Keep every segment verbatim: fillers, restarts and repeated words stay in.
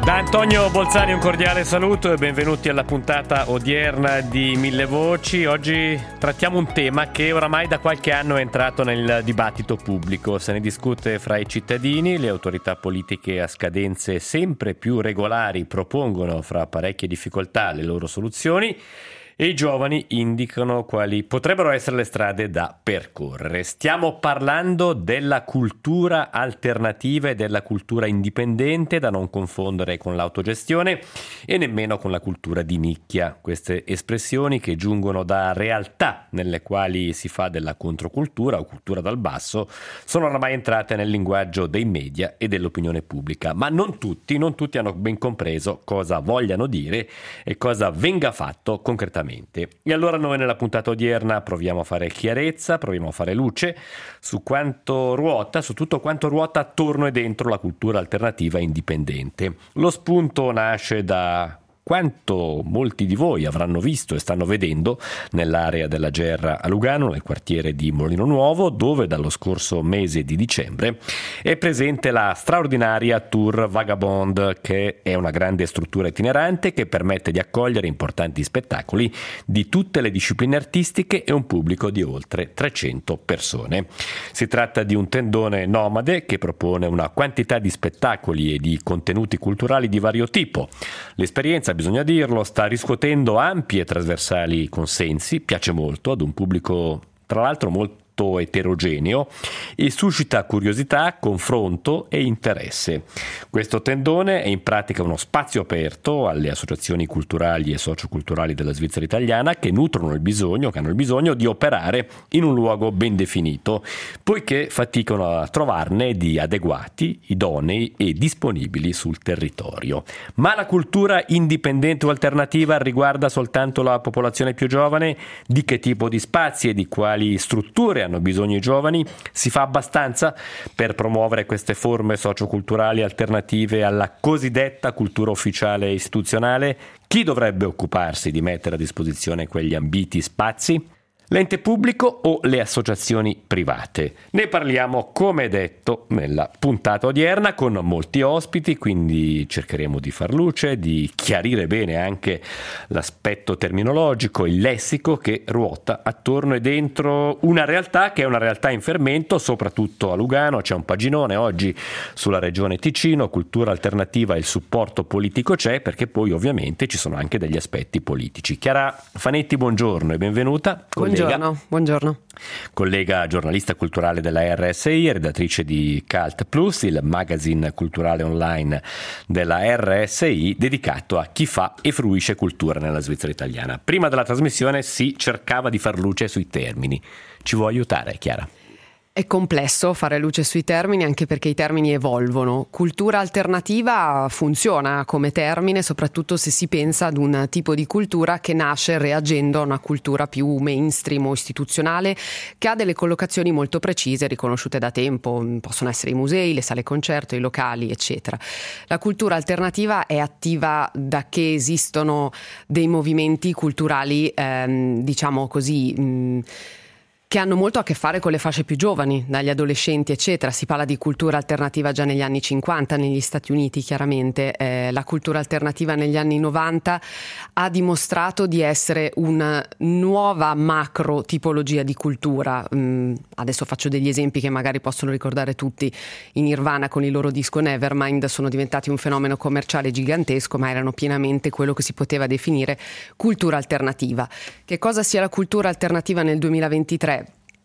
Da Antonio Bolzani un cordiale saluto e benvenuti alla puntata odierna di Mille Voci. Oggi trattiamo un tema che oramai da qualche anno è entrato nel dibattito pubblico. Se ne discute fra i cittadini, le autorità politiche a scadenze sempre più regolari propongono fra parecchie difficoltà le loro soluzioni e i giovani indicano quali potrebbero essere le strade da percorrere. Stiamo parlando della cultura alternativa e della cultura indipendente, da non confondere con l'autogestione e nemmeno con la cultura di nicchia. Queste espressioni che giungono da realtà nelle quali si fa della controcultura o cultura dal basso sono ormai entrate nel linguaggio dei media e dell'opinione pubblica, ma non tutti, non tutti hanno ben compreso cosa vogliano dire e cosa venga fatto concretamente. E allora noi nella puntata odierna proviamo a fare chiarezza, proviamo a fare luce su quanto ruota, su tutto quanto ruota attorno e dentro la cultura alternativa indipendente. Lo spunto nasce da quanto molti di voi avranno visto e stanno vedendo nell'area della Gerra a Lugano, nel quartiere di Molino Nuovo, dove dallo scorso mese di dicembre è presente la straordinaria Tour Vagabond, che è una grande struttura itinerante che permette di accogliere importanti spettacoli di tutte le discipline artistiche e un pubblico di oltre trecento persone. Si tratta di un tendone nomade che propone una quantità di spettacoli e di contenuti culturali di vario tipo. L'esperienza, bisogna dirlo, sta riscuotendo ampi e trasversali consensi, piace molto ad un pubblico tra l'altro molto eterogeneo e suscita curiosità, confronto e interesse. Questo tendone è in pratica uno spazio aperto alle associazioni culturali e socioculturali della Svizzera italiana che nutrono il bisogno, che hanno il bisogno di operare in un luogo ben definito, poiché faticano a trovarne di adeguati, idonei e disponibili sul territorio. Ma la cultura indipendente o alternativa riguarda soltanto la popolazione più giovane? Di che tipo di spazi e di quali strutture hanno bisogno i giovani? Si fa abbastanza per promuovere queste forme socioculturali alternative alla cosiddetta cultura ufficiale e istituzionale? Chi dovrebbe occuparsi di mettere a disposizione quegli ambiti spazi? L'ente pubblico o le associazioni private? Ne parliamo, come detto, nella puntata odierna con molti ospiti, quindi cercheremo di far luce, di chiarire bene anche l'aspetto terminologico, il lessico che ruota attorno e dentro una realtà che è una realtà in fermento, soprattutto a Lugano. C'è un paginone oggi sulla regione Ticino, cultura alternativa e il supporto politico c'è, perché poi ovviamente ci sono anche degli aspetti politici. Chiara Fanetti, buongiorno e benvenuta. Buongiorno. Buongiorno, buongiorno. Collega giornalista culturale della R S I, redattrice di Cult Plus, il magazine culturale online della R S I dedicato a chi fa e fruisce cultura nella Svizzera italiana. Prima della trasmissione si cercava di far luce sui termini. Ci vuoi aiutare, Chiara? È complesso fare luce sui termini, anche perché i termini evolvono. Cultura alternativa funziona come termine, soprattutto se si pensa ad un tipo di cultura che nasce reagendo a una cultura più mainstream o istituzionale, che ha delle collocazioni molto precise, riconosciute da tempo. Possono essere i musei, le sale concerto, i locali, eccetera. La cultura alternativa è attiva da che esistono dei movimenti culturali, ehm, diciamo così, mh, che hanno molto a che fare con le fasce più giovani, dagli adolescenti eccetera. Si parla di cultura alternativa già negli anni cinquanta negli Stati Uniti, chiaramente. Eh, la cultura alternativa negli anni novanta ha dimostrato di essere una nuova macro tipologia di cultura. Mm, adesso faccio degli esempi che magari possono ricordare tutti. I Nirvana con il loro disco Nevermind sono diventati un fenomeno commerciale gigantesco, ma erano pienamente quello che si poteva definire cultura alternativa. Che cosa sia la cultura alternativa nel duemilaventitré?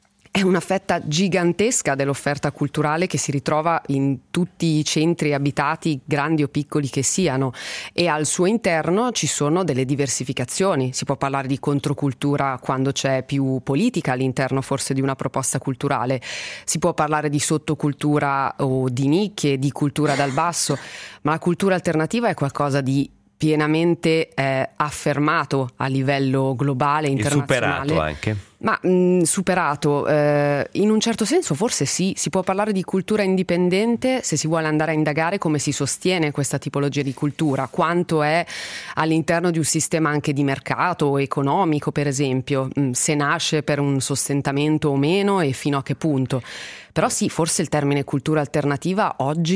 È una fetta gigantesca dell'offerta culturale che si ritrova in tutti i centri abitati, grandi o piccoli che siano, e al suo interno ci sono delle diversificazioni. Si può parlare di controcultura quando c'è più politica all'interno forse di una proposta culturale, si può parlare di sottocultura o di nicchie, di cultura dal basso, ma la cultura alternativa è qualcosa di pienamente eh, affermato a livello globale, internazionale. E superato anche. Ma mh, superato, eh, in un certo senso forse sì, si può parlare di cultura indipendente se si vuole andare a indagare come si sostiene questa tipologia di cultura, quanto è all'interno di un sistema anche di mercato o economico, per esempio, mh, se nasce per un sostentamento o meno e fino a che punto. Però sì, forse il termine cultura alternativa oggi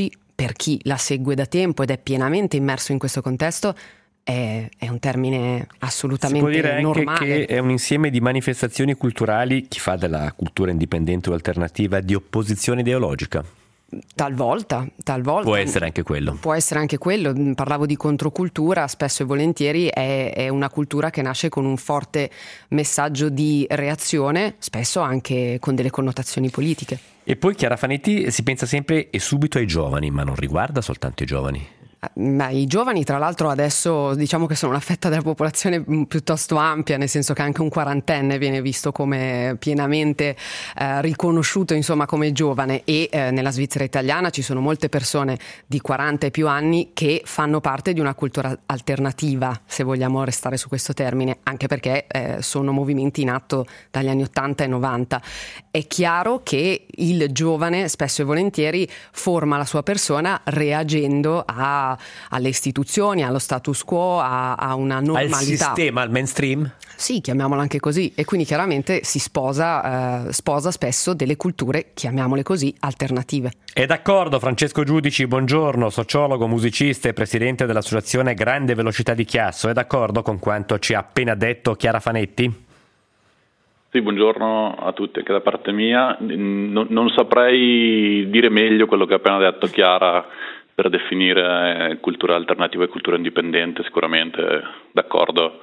per chi la segue da tempo ed è pienamente immerso in questo contesto, è, è un termine assolutamente normale. Si può dire anche che è un insieme di manifestazioni culturali, chi fa della cultura indipendente o alternativa, di opposizione ideologica. Talvolta, talvolta. Può essere anche quello. Può essere anche quello. Parlavo di controcultura, spesso e volentieri è, è una cultura che nasce con un forte messaggio di reazione, spesso anche con delle connotazioni politiche. E poi Chiara Fanetti si pensa sempre e subito ai giovani, ma non riguarda soltanto i giovani. Ma i giovani tra l'altro adesso diciamo che sono una fetta della popolazione piuttosto ampia, nel senso che anche un quarantenne viene visto come pienamente eh, riconosciuto insomma come giovane, e eh, nella Svizzera italiana ci sono molte persone di quaranta e più anni che fanno parte di una cultura alternativa, se vogliamo restare su questo termine, anche perché eh, sono movimenti in atto dagli anni ottanta e novanta. È chiaro che il giovane spesso e volentieri forma la sua persona reagendo a alle istituzioni, allo status quo, a, a una normalità. Al sistema, al mainstream? Sì, chiamiamolo anche così. E quindi chiaramente si sposa, eh, sposa spesso delle culture, chiamiamole così, alternative. È d'accordo Francesco Giudici, buongiorno, sociologo, musicista e presidente dell'associazione Grande Velocità di Chiasso. È d'accordo con quanto ci ha appena detto Chiara Fanetti? Sì, buongiorno a tutti anche da parte mia. Non, non saprei dire meglio quello che ha appena detto Chiara per definire cultura alternativa e cultura indipendente, sicuramente d'accordo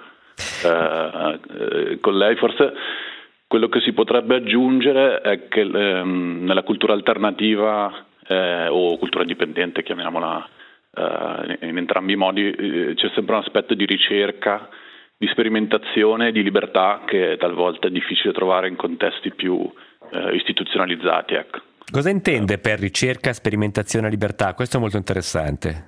eh, eh, con lei. Forse quello che si potrebbe aggiungere è che eh, nella cultura alternativa eh, o cultura indipendente, chiamiamola eh, in entrambi i modi, eh, c'è sempre un aspetto di ricerca, di sperimentazione, di libertà che talvolta è difficile trovare in contesti più eh, istituzionalizzati, ecco. Cosa intende per ricerca, sperimentazione e libertà? Questo è molto interessante.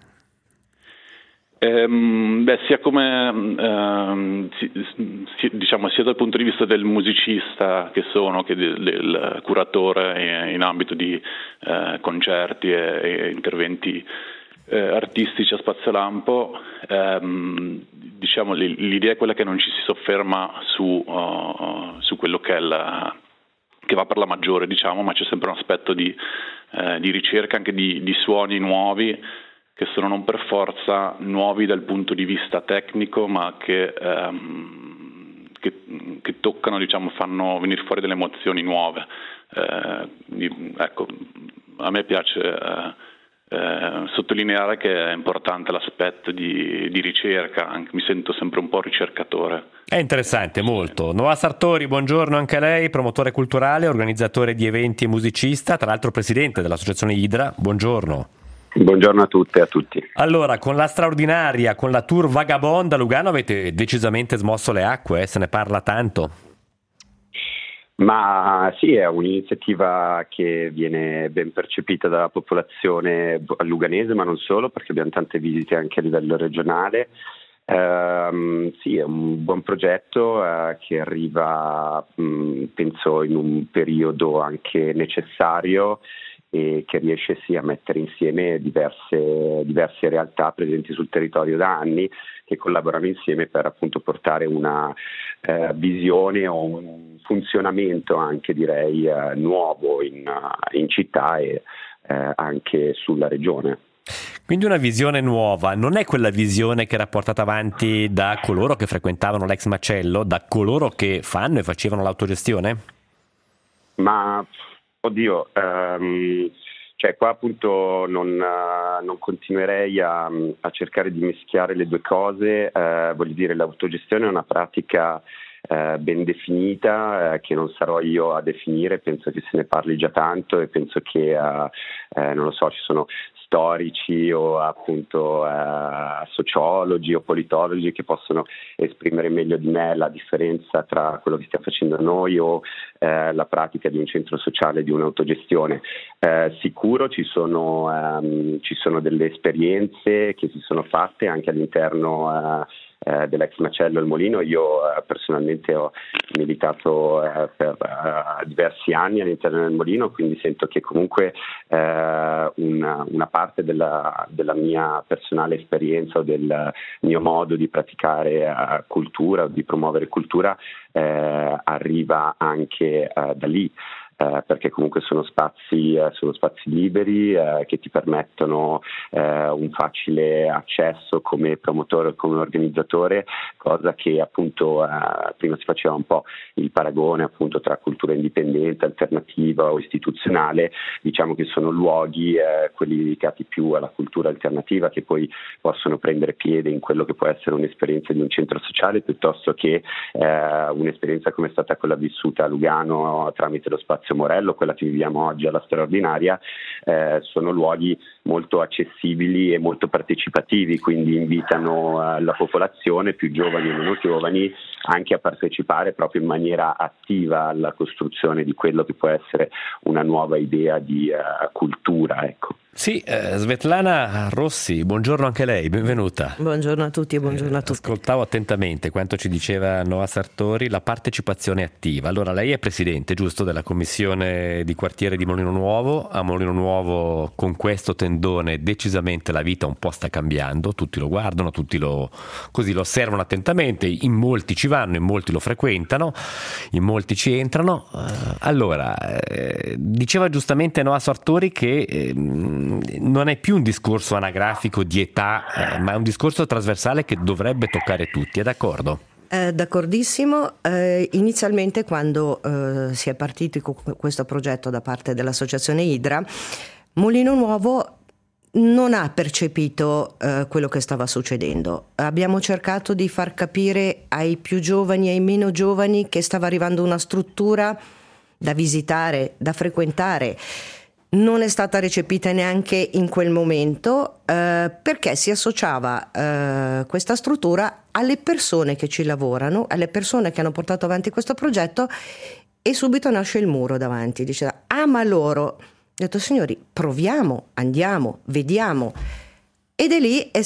Ehm, beh, sia come ehm, si, si, diciamo sia dal punto di vista del musicista che sono, che del, del curatore in ambito di eh, concerti e, e interventi eh, artistici a spazialampo, ehm, diciamo l'idea è quella che non ci si sofferma su, uh, su quello che è la che va per la maggiore, diciamo, ma c'è sempre un aspetto di, eh, di ricerca anche di, di suoni nuovi che sono non per forza nuovi dal punto di vista tecnico, ma che, ehm, che, che toccano, diciamo, fanno venire fuori delle emozioni nuove. Eh, di, ecco, a me piace eh, eh, sottolineare che è importante l'aspetto di, di ricerca, anche, mi sento sempre un po' ricercatore. È interessante, molto. Noa Sartori, buongiorno anche a lei, promotore culturale, organizzatore di eventi e musicista, tra l'altro presidente dell'associazione Idra. Buongiorno. Buongiorno a tutte e a tutti. Allora, con la straordinaria, con la tour Vagabond a Lugano avete decisamente smosso le acque, eh? Se ne parla tanto. Ma sì, è un'iniziativa che viene ben percepita dalla popolazione luganese, ma non solo, perché abbiamo tante visite anche a livello regionale. Uh, sì, è un buon progetto uh, che arriva, mh, penso, in un periodo anche necessario e che riesce sì a mettere insieme diverse, diverse realtà presenti sul territorio da anni, che collaborano insieme per appunto portare una uh, visione o un funzionamento anche direi uh, nuovo in, uh, in città e uh, anche sulla regione. Quindi una visione nuova, non è quella visione che era portata avanti da coloro che frequentavano l'ex macello, da coloro che fanno e facevano l'autogestione? Ma, oddio, um, cioè qua appunto non, uh, non continuerei a, a cercare di mischiare le due cose, uh, voglio dire, l'autogestione è una pratica Uh, ben definita, uh, che non sarò io a definire, penso che se ne parli già tanto e penso che uh, uh, non lo so, ci sono storici o appunto uh, sociologi o politologi che possono esprimere meglio di me la differenza tra quello che stiamo facendo noi o uh, la pratica di un centro sociale, di un'autogestione. Uh, sicuro ci sono, um, ci sono delle esperienze che si sono fatte anche all'interno uh, Eh, dell'ex macello Il Molino. Io eh, personalmente ho militato eh, per eh, diversi anni all'interno del Molino, quindi sento che comunque eh, una, una parte della, della mia personale esperienza o del mio modo di praticare eh, cultura o di promuovere cultura eh, arriva anche eh, da lì. eh, perché comunque sono spazi, eh, sono spazi liberi eh, che ti permettono eh, un facile accesso come promotore o come organizzatore, cosa che appunto eh, prima si faceva un po' il paragone appunto tra cultura indipendente, alternativa o istituzionale. Diciamo che sono luoghi, eh, quelli dedicati più alla cultura alternativa, che poi possono prendere piede in quello che può essere un'esperienza di un centro sociale, piuttosto che eh, un'esperienza come è stata quella vissuta a Lugano tramite lo Spazio Morello, quella che viviamo oggi alla Straordinaria. Eh, sono luoghi molto accessibili e molto partecipativi, quindi invitano eh, la popolazione, più giovani e meno giovani, anche a partecipare proprio in maniera attiva alla costruzione di quello che può essere una nuova idea di uh, cultura, ecco. Sì, eh, Svetlana Rossi, buongiorno anche lei, benvenuta. Buongiorno a tutti e buongiorno a tutti. Ascoltavo attentamente quanto ci diceva Noa Sartori, la partecipazione attiva. Allora, lei è presidente, giusto, della commissione di quartiere di Molino Nuovo. A Molino Nuovo con questo tendone decisamente la vita un po' sta cambiando, tutti lo guardano, tutti lo, così lo osservano attentamente, in molti ci vanno, in molti lo frequentano, in molti ci entrano. Uh, allora, eh, diceva giustamente Noa Sartori che eh, non è più un discorso anagrafico di età, eh, ma è un discorso trasversale che dovrebbe toccare tutti, è d'accordo? Eh, d'accordissimo. Eh, inizialmente quando eh, si è partiti con questo progetto da parte dell'associazione Idra, Molino Nuovo non ha percepito eh, quello che stava succedendo. Abbiamo cercato di far capire ai più giovani e ai meno giovani che stava arrivando una struttura da visitare, da frequentare. Non è stata recepita neanche in quel momento eh, perché si associava eh, questa struttura alle persone che ci lavorano, alle persone che hanno portato avanti questo progetto, e subito nasce il muro davanti. Diceva, ah ma loro, ho detto signori proviamo, andiamo, vediamo, ed è lì è,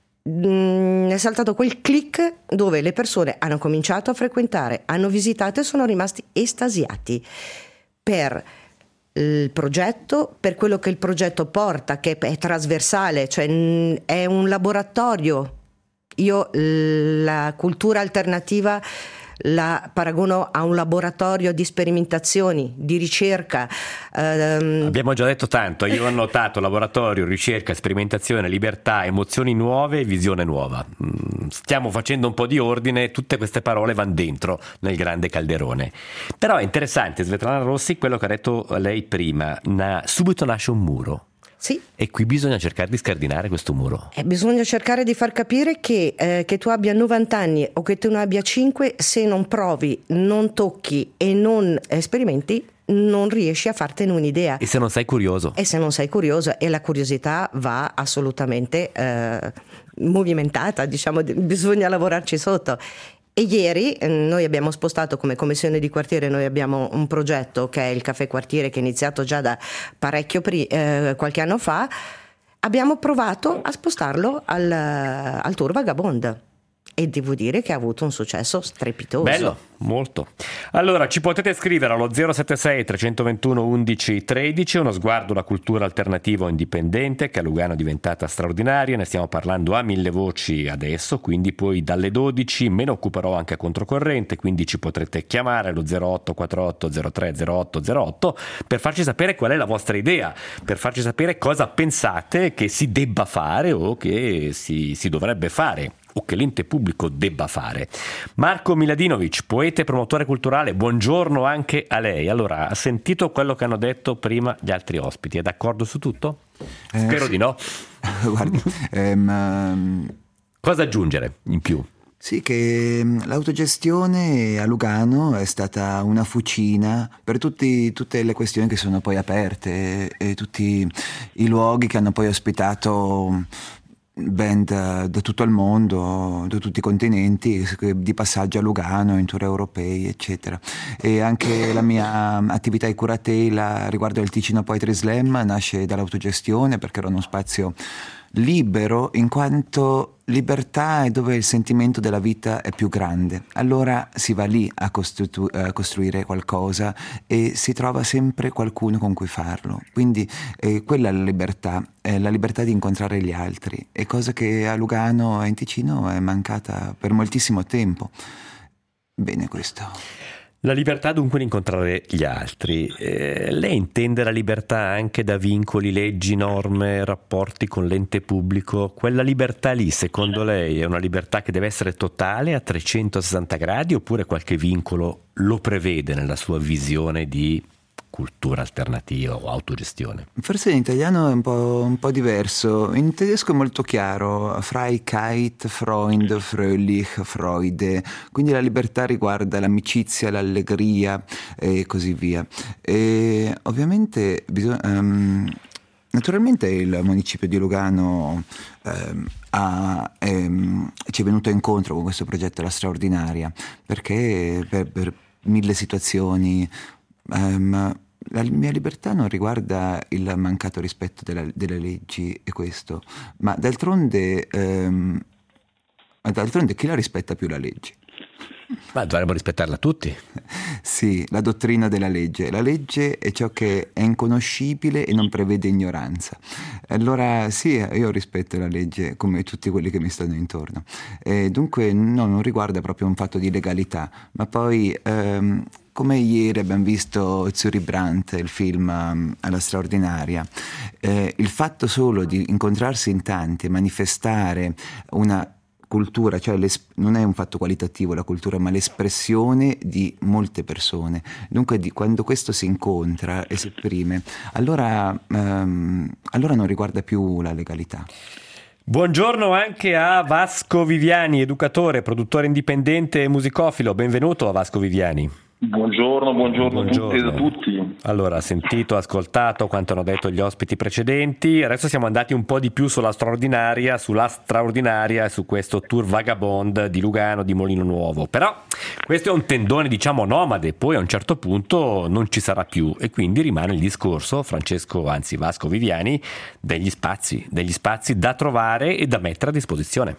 mh, è saltato quel click dove le persone hanno cominciato a frequentare, hanno visitato e sono rimasti estasiati per il progetto, per quello che il progetto porta, che è trasversale, cioè è un laboratorio. Io la cultura alternativa la paragono a un laboratorio di sperimentazioni, di ricerca. Um... Abbiamo già detto tanto, io ho notato laboratorio, ricerca, sperimentazione, libertà, emozioni nuove e visione nuova. Stiamo facendo un po' di ordine, tutte queste parole vanno dentro nel grande calderone. Però è interessante, Svetlana Rossi, quello che ha detto lei prima, na... subito nasce un muro. Sì. E qui bisogna cercare di scardinare questo muro. Eh, bisogna cercare di far capire che, eh, che tu abbia novanta anni o che tu ne abbia cinque, se non provi, non tocchi e non sperimenti, non riesci a fartene un'idea. E se non sei curioso. E se non sei curioso, e la curiosità va assolutamente eh, movimentata, diciamo, bisogna lavorarci sotto. E ieri noi abbiamo spostato come commissione di quartiere, noi abbiamo un progetto che è il Caffè Quartiere, che è iniziato già da parecchio pri- eh, qualche anno fa. Abbiamo provato a spostarlo al, al Tour Vagabond e devo dire che ha avuto un successo strepitoso. Bello, molto. Allora ci potete scrivere allo zero sette sei tre due uno undici tredici, uno sguardo alla cultura alternativa o indipendente che a Lugano è diventata straordinaria. Ne stiamo parlando a mille voci adesso, quindi poi dalle dodici me ne occuperò anche a controcorrente, quindi ci potrete chiamare allo zero otto quattro otto zero tre zero otto zero otto per farci sapere qual è la vostra idea, per farci sapere cosa pensate che si debba fare o che si, si dovrebbe fare, o che l'ente pubblico debba fare. Marco Miladinovic, poeta e promotore culturale, buongiorno anche a lei. Allora, ha sentito quello che hanno detto prima gli altri ospiti, è d'accordo su tutto? Eh, Spero sì. di no. Guardi, ehm, cosa aggiungere in più? Sì, che l'autogestione a Lugano è stata una fucina per tutti, tutte le questioni che sono poi aperte e, e tutti i luoghi che hanno poi ospitato band da tutto il mondo, da tutti i continenti, di passaggio a Lugano, in tour europei, eccetera. E anche la mia attività di curatela riguardo al Ticino Poetry Slam nasce dall'autogestione, perché era uno spazio libero, in quanto libertà è dove il sentimento della vita è più grande. Allora si va lì a, costru- a costruire qualcosa e si trova sempre qualcuno con cui farlo. Quindi eh, quella è la libertà, è la libertà di incontrare gli altri, è cosa che a Lugano e in Ticino è mancata per moltissimo tempo. Bene questo. La libertà dunque di incontrare gli altri. Eh, lei intende la libertà anche da vincoli, leggi, norme, rapporti con l'ente pubblico? Quella libertà lì, secondo lei, è una libertà che deve essere totale a trecentosessanta gradi oppure qualche vincolo lo prevede nella sua visione di cultura alternativa o autogestione? Forse in italiano è un po', un po' diverso, in tedesco è molto chiaro: Freiheit, Freund, Fröhlich, Freude, quindi la libertà riguarda l'amicizia, l'allegria e così via. E ovviamente bisogna, um, naturalmente il municipio di Lugano um, ha, um, ci è venuto incontro con questo progetto La Straordinaria, perché per, per mille situazioni um, la mia libertà non riguarda il mancato rispetto della, delle leggi e questo, ma d'altronde, ehm, d'altronde chi la rispetta più la legge? Ma dovremmo rispettarla tutti. Sì, la dottrina della legge. La legge è ciò che è inconoscibile e non prevede ignoranza. Allora sì, io rispetto la legge come tutti quelli che mi stanno intorno. E dunque no, non riguarda proprio un fatto di legalità, ma poi ehm, come ieri abbiamo visto Zuri Brandt, il film um, alla straordinaria, eh, il fatto solo di incontrarsi in tanti e manifestare una cultura, cioè non è un fatto qualitativo la cultura, ma l'espressione di molte persone. Dunque di, quando questo si incontra e si esprime, allora, um, allora non riguarda più la legalità. Buongiorno anche a Vasco Viviani, educatore, produttore indipendente e musicofilo. Benvenuto a Vasco Viviani. Buongiorno, buongiorno, buongiorno. A tutti e a tutti. Allora, sentito, ascoltato quanto hanno detto gli ospiti precedenti. Adesso siamo andati un po' di più sulla straordinaria, sulla straordinaria e su questo tour vagabond di Lugano, di Molino Nuovo. Però questo è un tendone, diciamo, nomade, poi a un certo punto non ci sarà più e quindi rimane il discorso, Francesco, anzi Vasco Viviani, degli spazi, degli spazi da trovare e da mettere a disposizione.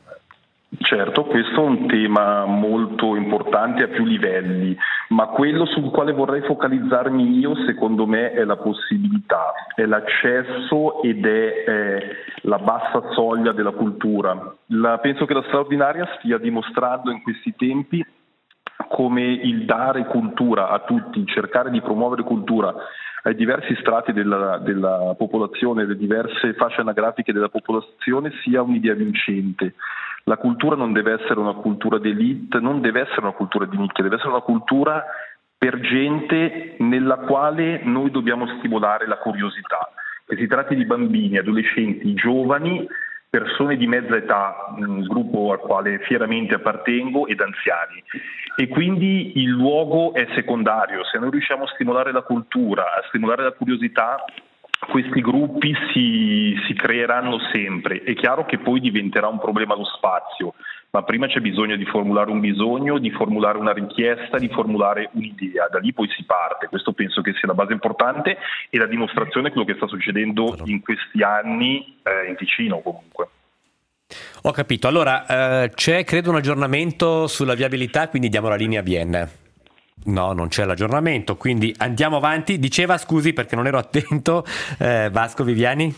Certo, questo è un tema molto importante a più livelli, ma quello sul quale vorrei focalizzarmi io, secondo me, è la possibilità, è l'accesso ed è eh, la bassa soglia della cultura. La, penso che la straordinaria stia dimostrando in questi tempi come il dare cultura a tutti, cercare di promuovere cultura ai diversi strati della, della popolazione, le diverse fasce anagrafiche della popolazione sia un'idea vincente. La cultura non deve essere una cultura d'élite, non deve essere una cultura di nicchia, deve essere una cultura per gente nella quale noi dobbiamo stimolare la curiosità. Che si tratti di bambini, adolescenti, giovani, persone di mezza età, un gruppo al quale fieramente appartengo, ed anziani. E quindi il luogo è secondario. Se noi riusciamo a stimolare la cultura, a stimolare la curiosità, questi gruppi si, si creeranno sempre. È chiaro che poi diventerà un problema lo spazio, ma prima c'è bisogno di formulare un bisogno, di formulare una richiesta, di formulare un'idea. Da lì poi si parte. Questo penso che sia la base importante e la dimostrazione di quello che sta succedendo in questi anni eh, in Ticino comunque. Ho capito. Allora, eh, c'è credo un aggiornamento sulla viabilità, quindi diamo la linea a Vienna. No, non c'è l'aggiornamento, quindi andiamo avanti. Diceva, scusi perché non ero attento, eh, Vasco Viviani?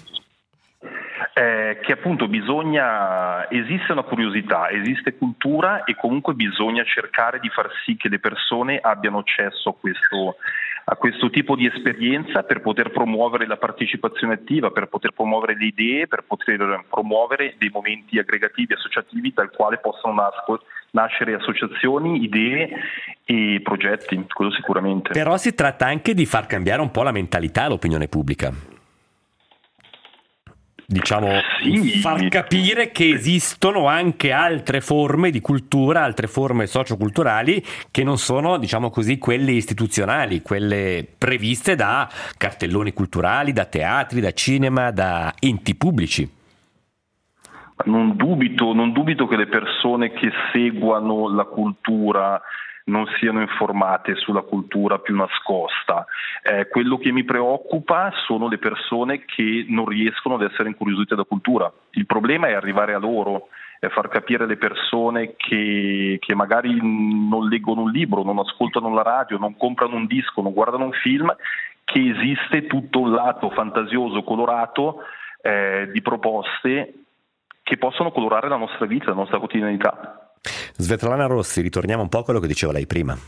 Eh, che appunto bisogna, esiste una curiosità, esiste cultura e comunque bisogna cercare di far sì che le persone abbiano accesso a questo, a questo tipo di esperienza per poter promuovere la partecipazione attiva, per poter promuovere le idee, per poter promuovere dei momenti aggregativi, associativi dal quale possano nascere nascere associazioni, idee e progetti, quello sicuramente. Però si tratta anche di far cambiare un po' la mentalità all'opinione pubblica. Diciamo, sì. Far capire che esistono anche altre forme di cultura, altre forme socioculturali che non sono, diciamo così, quelle istituzionali, quelle previste da cartelloni culturali, da teatri, da cinema, da enti pubblici. Non dubito, non dubito che le persone che seguano la cultura non siano informate sulla cultura più nascosta. Eh, quello che mi preoccupa sono le persone che non riescono ad essere incuriosite da cultura. Il problema è arrivare a loro, è far capire alle persone che, che magari non leggono un libro, non ascoltano la radio, non comprano un disco, non guardano un film, che esiste tutto un lato fantasioso, colorato, eh, di proposte che possono colorare la nostra vita, la nostra quotidianità. Svetlana Rossi, ritorniamo un po' a quello che diceva lei prima.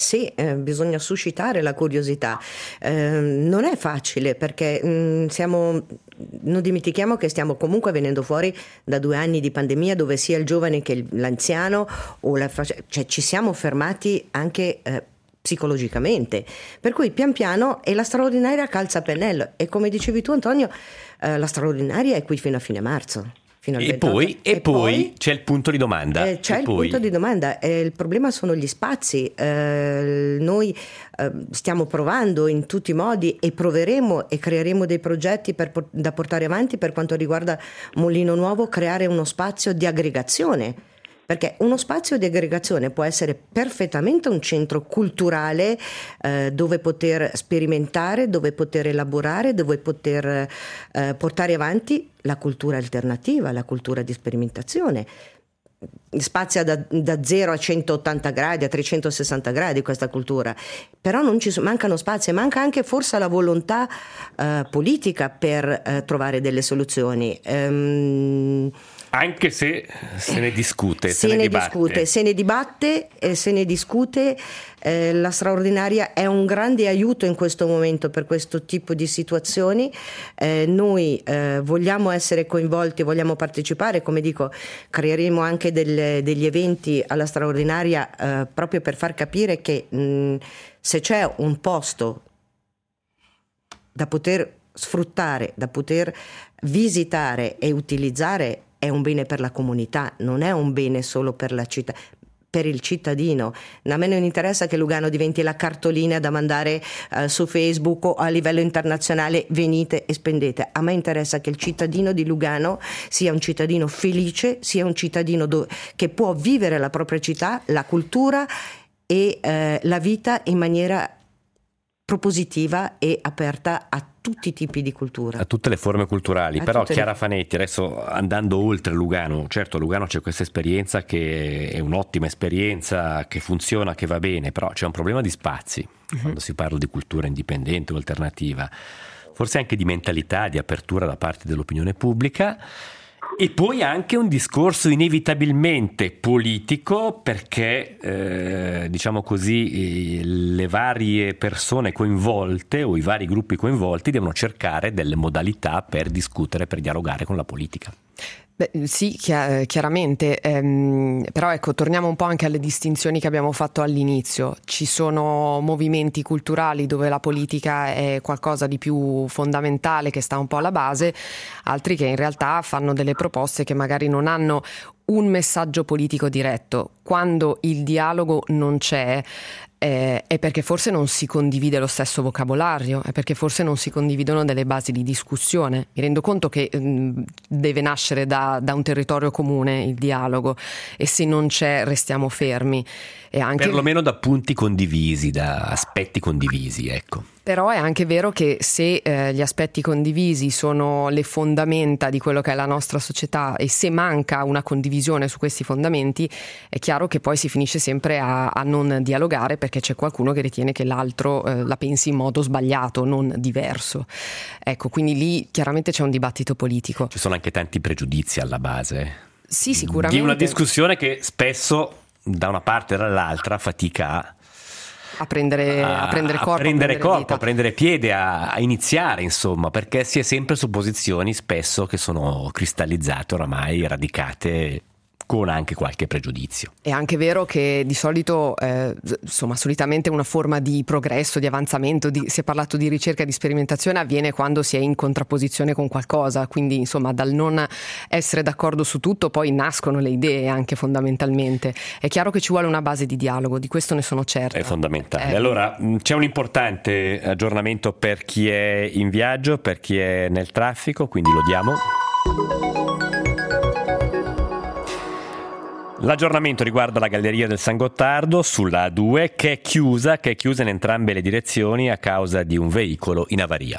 Sì, eh, bisogna suscitare la curiosità. Eh, non è facile perché mh, siamo, non dimentichiamo che stiamo comunque venendo fuori da due anni di pandemia dove sia il giovane che l'anziano o la, cioè ci siamo fermati anche eh, psicologicamente, per cui pian piano è la straordinaria calza a pennello e come dicevi tu Antonio, eh, la straordinaria è qui fino a fine marzo. Fino al e, poi, e, e poi, poi c'è il punto di domanda. Eh, c'è e il poi... punto di domanda. Eh, il problema sono gli spazi. Eh, noi eh, stiamo provando in tutti i modi e proveremo e creeremo dei progetti per, da portare avanti per quanto riguarda Mulino Nuovo, creare uno spazio di aggregazione. Perché uno spazio di aggregazione può essere perfettamente un centro culturale eh, dove poter sperimentare, dove poter elaborare, dove poter eh, portare avanti la cultura alternativa, la cultura di sperimentazione. Spazia da, da zero a centottanta gradi, a trecentosessanta gradi questa cultura, però non ci so, mancano spazi e manca anche forse la volontà eh, politica per eh, trovare delle soluzioni. Ehm, Anche se se ne discute, se, se ne, ne dibatte. discute, se ne dibatte e se ne discute. Eh, la straordinaria è un grande aiuto in questo momento per questo tipo di situazioni. Eh, noi eh, vogliamo essere coinvolti, vogliamo partecipare, come dico, creeremo anche delle, degli eventi alla straordinaria eh, proprio per far capire che mh, se c'è un posto da poter sfruttare, da poter visitare e utilizzare, è un bene per la comunità, non è un bene solo per la città, per il cittadino. A me non interessa che Lugano diventi la cartolina da mandare uh, su Facebook o a livello internazionale, venite e spendete. A me interessa che il cittadino di Lugano sia un cittadino felice, sia un cittadino do- che può vivere la propria città, la cultura e uh, la vita in maniera propositiva e aperta a tutti i tipi di cultura, a tutte le forme culturali. A Però Chiara le... Fanetti, adesso andando oltre Lugano, certo a Lugano c'è questa esperienza che è un'ottima esperienza, che funziona, che va bene, però c'è un problema di spazi uh-huh. quando si parla di cultura indipendente o alternativa, forse anche di mentalità, di apertura da parte dell'opinione pubblica. E poi anche un discorso inevitabilmente politico, perché eh, diciamo così le varie persone coinvolte o i vari gruppi coinvolti devono cercare delle modalità per discutere, per dialogare con la politica. Beh, sì, chiar- chiaramente, ehm, però ecco, torniamo un po' anche alle distinzioni che abbiamo fatto all'inizio. Ci sono movimenti culturali dove la politica è qualcosa di più fondamentale, che sta un po' alla base, altri che in realtà fanno delle proposte che magari non hanno un messaggio politico diretto. Quando il dialogo non c'è, eh, è perché forse non si condivide lo stesso vocabolario, è perché forse non si condividono delle basi di discussione. Mi rendo conto che mh, deve nascere da, da un territorio comune il dialogo, e se non c'è restiamo fermi. E anche... perlomeno da punti condivisi, da aspetti condivisi, ecco. Però è anche vero che se eh, gli aspetti condivisi sono le fondamenta di quello che è la nostra società, e se manca una condivisione su questi fondamenti, è chiaro che poi si finisce sempre a, a non dialogare, perché c'è qualcuno che ritiene che l'altro eh, la pensi in modo sbagliato, non diverso. Ecco, quindi lì chiaramente c'è un dibattito politico. Ci sono anche tanti pregiudizi alla base. Sì, sicuramente. Di una discussione che spesso da una parte e dall'altra fatica a A prendere, a, a prendere corpo, a prendere, a prendere, corpo, a prendere piede, a, a iniziare, insomma, perché si è sempre su posizioni spesso che sono cristallizzate, oramai radicate, con anche qualche pregiudizio. È anche vero che di solito, eh, insomma, solitamente una forma di progresso, di avanzamento, di, si è parlato di ricerca e di sperimentazione, avviene quando si è in contrapposizione con qualcosa, quindi insomma dal non essere d'accordo su tutto poi nascono le idee anche fondamentalmente. È chiaro che ci vuole una base di dialogo, di questo ne sono certa. È fondamentale. Eh. Allora, c'è un importante aggiornamento per chi è in viaggio, per chi è nel traffico, quindi lo diamo. L'aggiornamento riguarda la galleria del San Gottardo sulla A due, che è chiusa, che è chiusa in entrambe le direzioni a causa di un veicolo in avaria.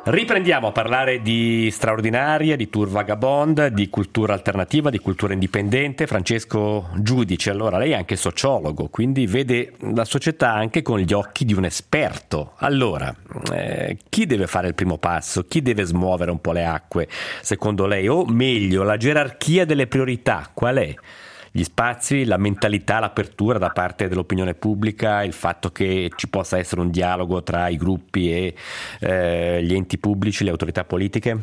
Riprendiamo a parlare di straordinaria, di tour vagabond, di cultura alternativa, di cultura indipendente. Francesco Giudice, allora lei è anche sociologo, quindi vede la società anche con gli occhi di un esperto. Allora, eh, chi deve fare il primo passo? Chi deve smuovere un po' le acque, secondo lei? O meglio, la gerarchia delle priorità, qual è? Gli spazi, la mentalità, l'apertura da parte dell'opinione pubblica, il fatto che ci possa essere un dialogo tra i gruppi e eh, gli enti pubblici, le autorità politiche?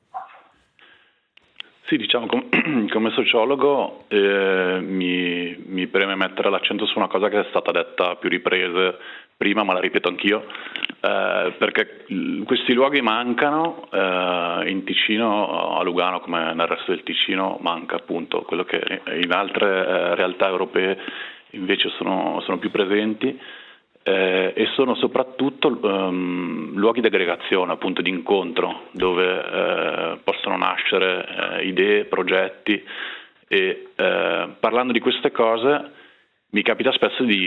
Sì, diciamo com- come sociologo eh, mi, mi preme mettere l'accento su una cosa che è stata detta a più riprese prima, ma la ripeto anch'io, eh, perché questi luoghi mancano, eh, in Ticino, a Lugano come nel resto del Ticino manca appunto quello che in altre eh, realtà europee invece sono, sono più presenti, eh, e sono soprattutto um, luoghi di aggregazione, appunto di incontro, dove eh, possono nascere eh, idee, progetti e eh, parlando di queste cose mi capita spesso di,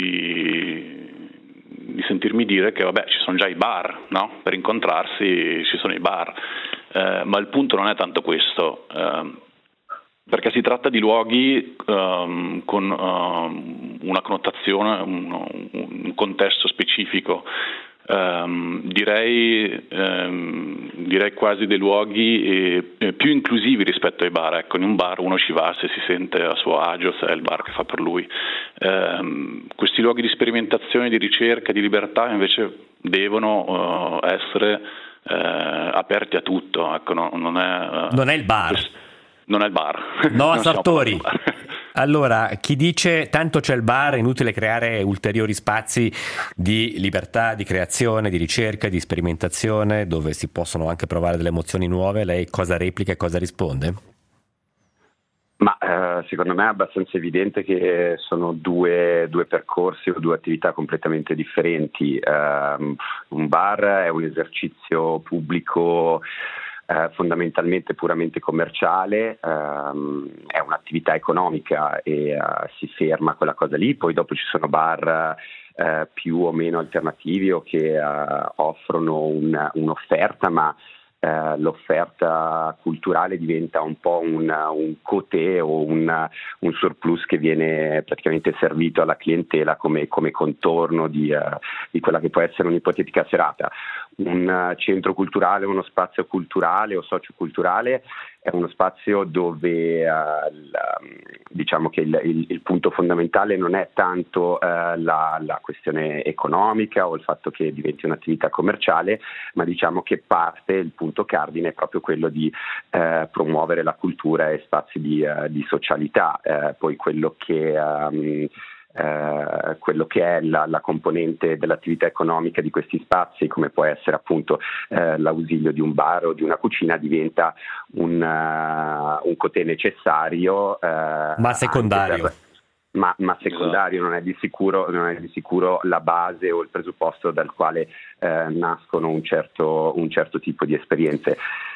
di di sentirmi dire che vabbè ci sono già i bar, no? Per incontrarsi ci sono i bar, eh, ma il punto non è tanto questo, eh, perché si tratta di luoghi um, con um, una connotazione, un, un contesto specifico, um, direi, um, direi quasi dei luoghi eh, più inclusivi rispetto ai bar. Ecco, in un bar uno ci va se si sente a suo agio, se è il bar che fa per lui. Um, questi luoghi di sperimentazione, di ricerca, di libertà invece devono uh, essere uh, aperti a tutto. Ecco, no, non è uh, non è il bar. Questo, non è il bar. No a Sartori. Allora, chi dice tanto c'è il bar, è inutile creare ulteriori spazi di libertà, di creazione, di ricerca, di sperimentazione, dove si possono anche provare delle emozioni nuove, lei cosa replica e cosa risponde? Ma eh, secondo me è abbastanza evidente che sono due, due percorsi o due attività completamente differenti. Um, un bar è un esercizio pubblico eh, fondamentalmente puramente commerciale, um, è un'attività economica e uh, si ferma quella cosa lì. Poi dopo ci sono bar uh, più o meno alternativi o che uh, offrono un, un'offerta, ma Uh, l'offerta culturale diventa un po' un, un cotè o un, un surplus che viene praticamente servito alla clientela come, come contorno di, uh, di quella che può essere un'ipotetica serata. Un uh, centro culturale, uno spazio culturale o socioculturale è uno spazio dove uh, la, diciamo che il, il, il punto fondamentale non è tanto uh, la, la questione economica o il fatto che diventi un'attività commerciale, ma diciamo che parte, il punto cardine è proprio quello di uh, promuovere la cultura e spazi di, uh, di socialità. Uh, poi quello che um, Uh, quello che è la, la componente dell'attività economica di questi spazi, come può essere appunto uh, l'ausilio di un bar o di una cucina, diventa un, uh, un cotè necessario, uh, ma secondario. Per, ma, ma secondario, non è di sicuro, non è di sicuro la base o il presupposto dal quale uh, nascono un certo, un certo tipo di esperienze.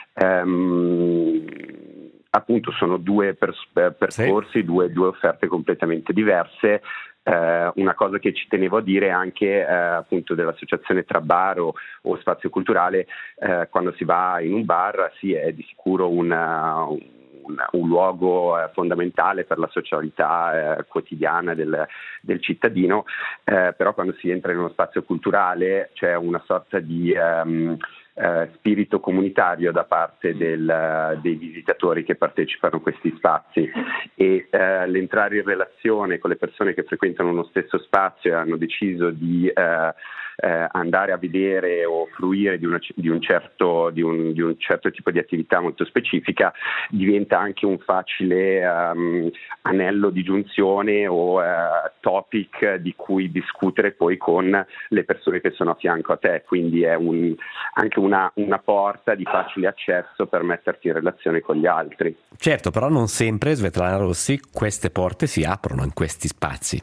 Um, Appunto sono due pers- percorsi, sì. due, due offerte completamente diverse. Eh, una cosa che ci tenevo a dire anche eh, appunto dell'associazione tra bar o, o spazio culturale, eh, quando si va in un bar sì è di sicuro una, un, un luogo eh, fondamentale per la socialità eh, quotidiana del, del cittadino, eh, però quando si entra in uno spazio culturale c'è una sorta di um, Uh, spirito comunitario da parte del, uh, dei visitatori che partecipano a questi spazi e uh, l'entrare in relazione con le persone che frequentano uno stesso spazio e hanno deciso di uh, uh, andare a vedere o fruire di, una, di, un certo, di, un, di un certo tipo di attività molto specifica diventa anche un facile um, anello di giunzione o uh, topic di cui discutere poi con le persone che sono a fianco a te, quindi è un, anche Una, una porta di facile accesso per metterti in relazione con gli altri. Certo, però non sempre, Svetlana Rossi, queste porte si aprono in questi spazi.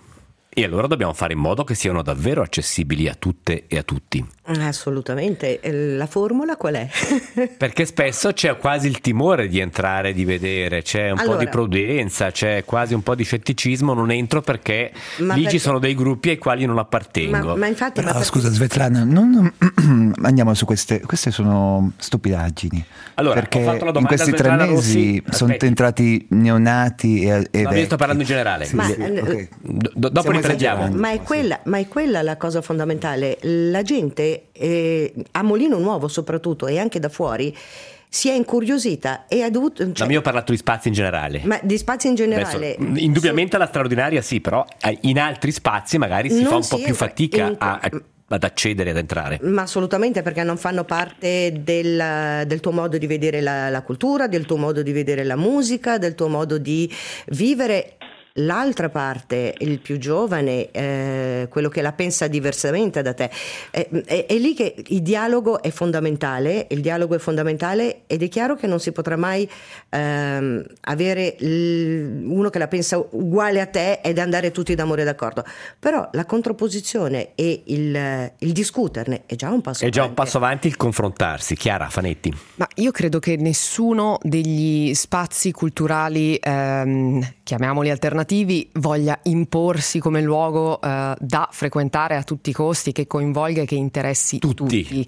E allora dobbiamo fare in modo che siano davvero accessibili a tutte e a tutti. Assolutamente. La formula qual è? Perché spesso c'è quasi il timore di entrare, di vedere, c'è un allora, po' di prudenza, c'è quasi un po' di scetticismo, non entro perché lì perché... ci sono dei gruppi ai quali non appartengo. Ma, ma infatti... Però, ma scusa Svetlana, non andiamo su queste, queste sono stupidaggini. Allora, perché ho fatto la domanda in questi tre mesi Rossi, sono entrati neonati e, e no, io sto parlando in generale. Sì, ma, sì, okay. Do- dopo riprendiamo. Ma è, quella, ma è quella la cosa fondamentale. La gente eh, a Molino Nuovo soprattutto e anche da fuori si è incuriosita e ha dovuto... Cioè, ma io ho parlato di spazi in generale. Ma di spazi in generale... Adesso, indubbiamente so, la straordinaria sì, però in altri spazi magari si fa un po' più fatica in, a... a ad accedere, ad entrare. Ma assolutamente, perché non fanno parte del, del tuo modo di vedere la, la cultura, del tuo modo di vedere la musica, del tuo modo di vivere. L'altra parte, il più giovane, eh, quello che la pensa diversamente da te, è, è, è lì che il dialogo è fondamentale, il dialogo è fondamentale ed è chiaro che non si potrà mai ehm, avere l- uno che la pensa uguale a te ed andare tutti d'amore d'accordo, però la contrapposizione e il, il discuterne è già un passo è avanti. È già un passo avanti il confrontarsi. Chiara Fanetti. Ma io credo che nessuno degli spazi culturali, ehm, chiamiamoli alternativi, voglia imporsi come luogo eh, da frequentare a tutti i costi, che coinvolga e che interessi tutti, tutti.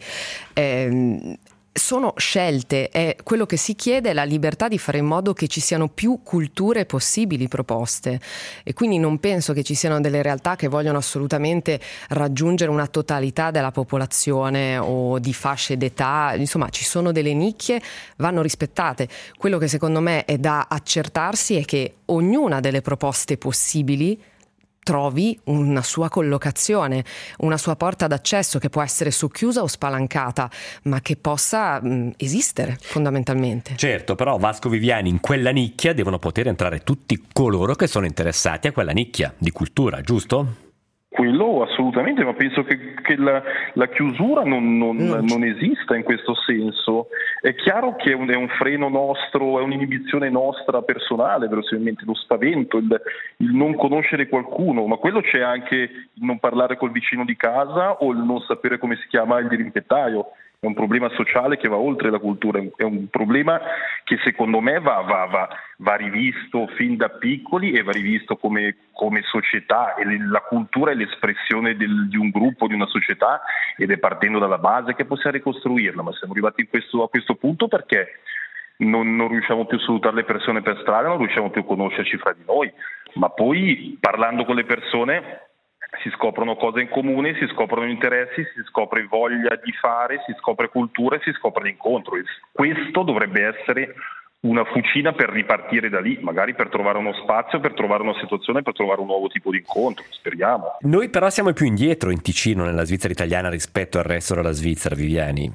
Eh, sono scelte, e quello che si chiede è la libertà di fare in modo che ci siano più culture possibili proposte, e quindi non penso che ci siano delle realtà che vogliono assolutamente raggiungere una totalità della popolazione o di fasce d'età. Insomma, ci sono delle nicchie, vanno rispettate. Quello che secondo me è da accertarsi è che ognuna delle proposte possibili trovi una sua collocazione, una sua porta d'accesso che può essere socchiusa o spalancata, ma che possa mh, esistere fondamentalmente. Certo, però Vasco Viviani, in quella nicchia devono poter entrare tutti coloro che sono interessati a quella nicchia di cultura, giusto? Quello assolutamente, ma penso che, che la, la chiusura non, non, non esista in questo senso. È chiaro che è un, è un freno nostro, è un'inibizione nostra personale, verosimilmente lo spavento, il, il non conoscere qualcuno, ma quello c'è anche il non parlare col vicino di casa o il non sapere come si chiama il dirimpettaio. È un problema sociale che va oltre la cultura, è un problema che secondo me va, va, va, va rivisto fin da piccoli e va rivisto come, come società, e la cultura è l'espressione del, di un gruppo, di una società, ed è partendo dalla base che possiamo ricostruirla, ma siamo arrivati in questo, a questo punto perché non, non riusciamo più a salutare le persone per strada, non riusciamo più a conoscerci fra di noi, ma poi parlando con le persone si scoprono cose in comune, si scoprono interessi, si scopre voglia di fare, si scopre cultura e si scopre l'incontro. E questo dovrebbe essere una fucina per ripartire da lì, magari per trovare uno spazio, per trovare una situazione, per trovare un nuovo tipo di incontro, speriamo. Noi però siamo più indietro in Ticino, nella Svizzera italiana, rispetto al resto della Svizzera, Viviani.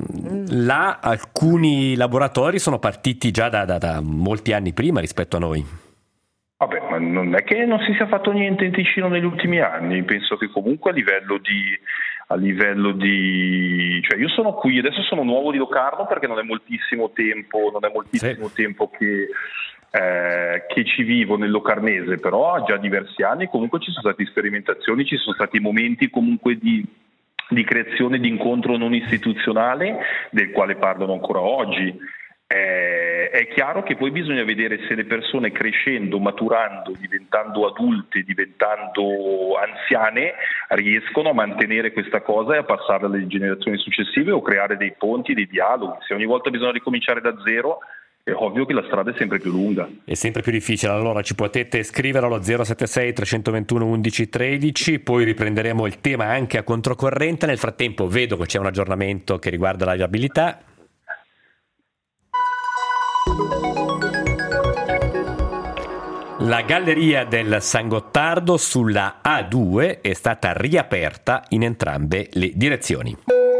Là alcuni laboratori sono partiti già da, da, da molti anni prima rispetto a noi. Vabbè, ma non è che non si sia fatto niente in Ticino negli ultimi anni, penso che comunque a livello di, a livello di, cioè io sono qui, adesso sono nuovo di Locarno perché non è moltissimo tempo, non è moltissimo sì. tempo che, eh, che ci vivo nel locarnese, però ha già diversi anni, comunque ci sono state sperimentazioni, ci sono stati momenti comunque di, di creazione di incontro non istituzionale, del quale parlano ancora oggi. Eh, è chiaro che poi bisogna vedere se le persone crescendo, maturando, diventando adulte, diventando anziane, riescono a mantenere questa cosa e a passarla alle generazioni successive o creare dei ponti, dei dialoghi. Se ogni volta bisogna ricominciare da zero, è ovvio che la strada è sempre più lunga. È sempre più difficile. Allora ci potete scrivere allo zero sette sei tre due uno undici tredici, poi riprenderemo il tema anche a controcorrente. Nel frattempo vedo che c'è un aggiornamento che riguarda la viabilità. La galleria del San Gottardo sulla A due è stata riaperta in entrambe le direzioni.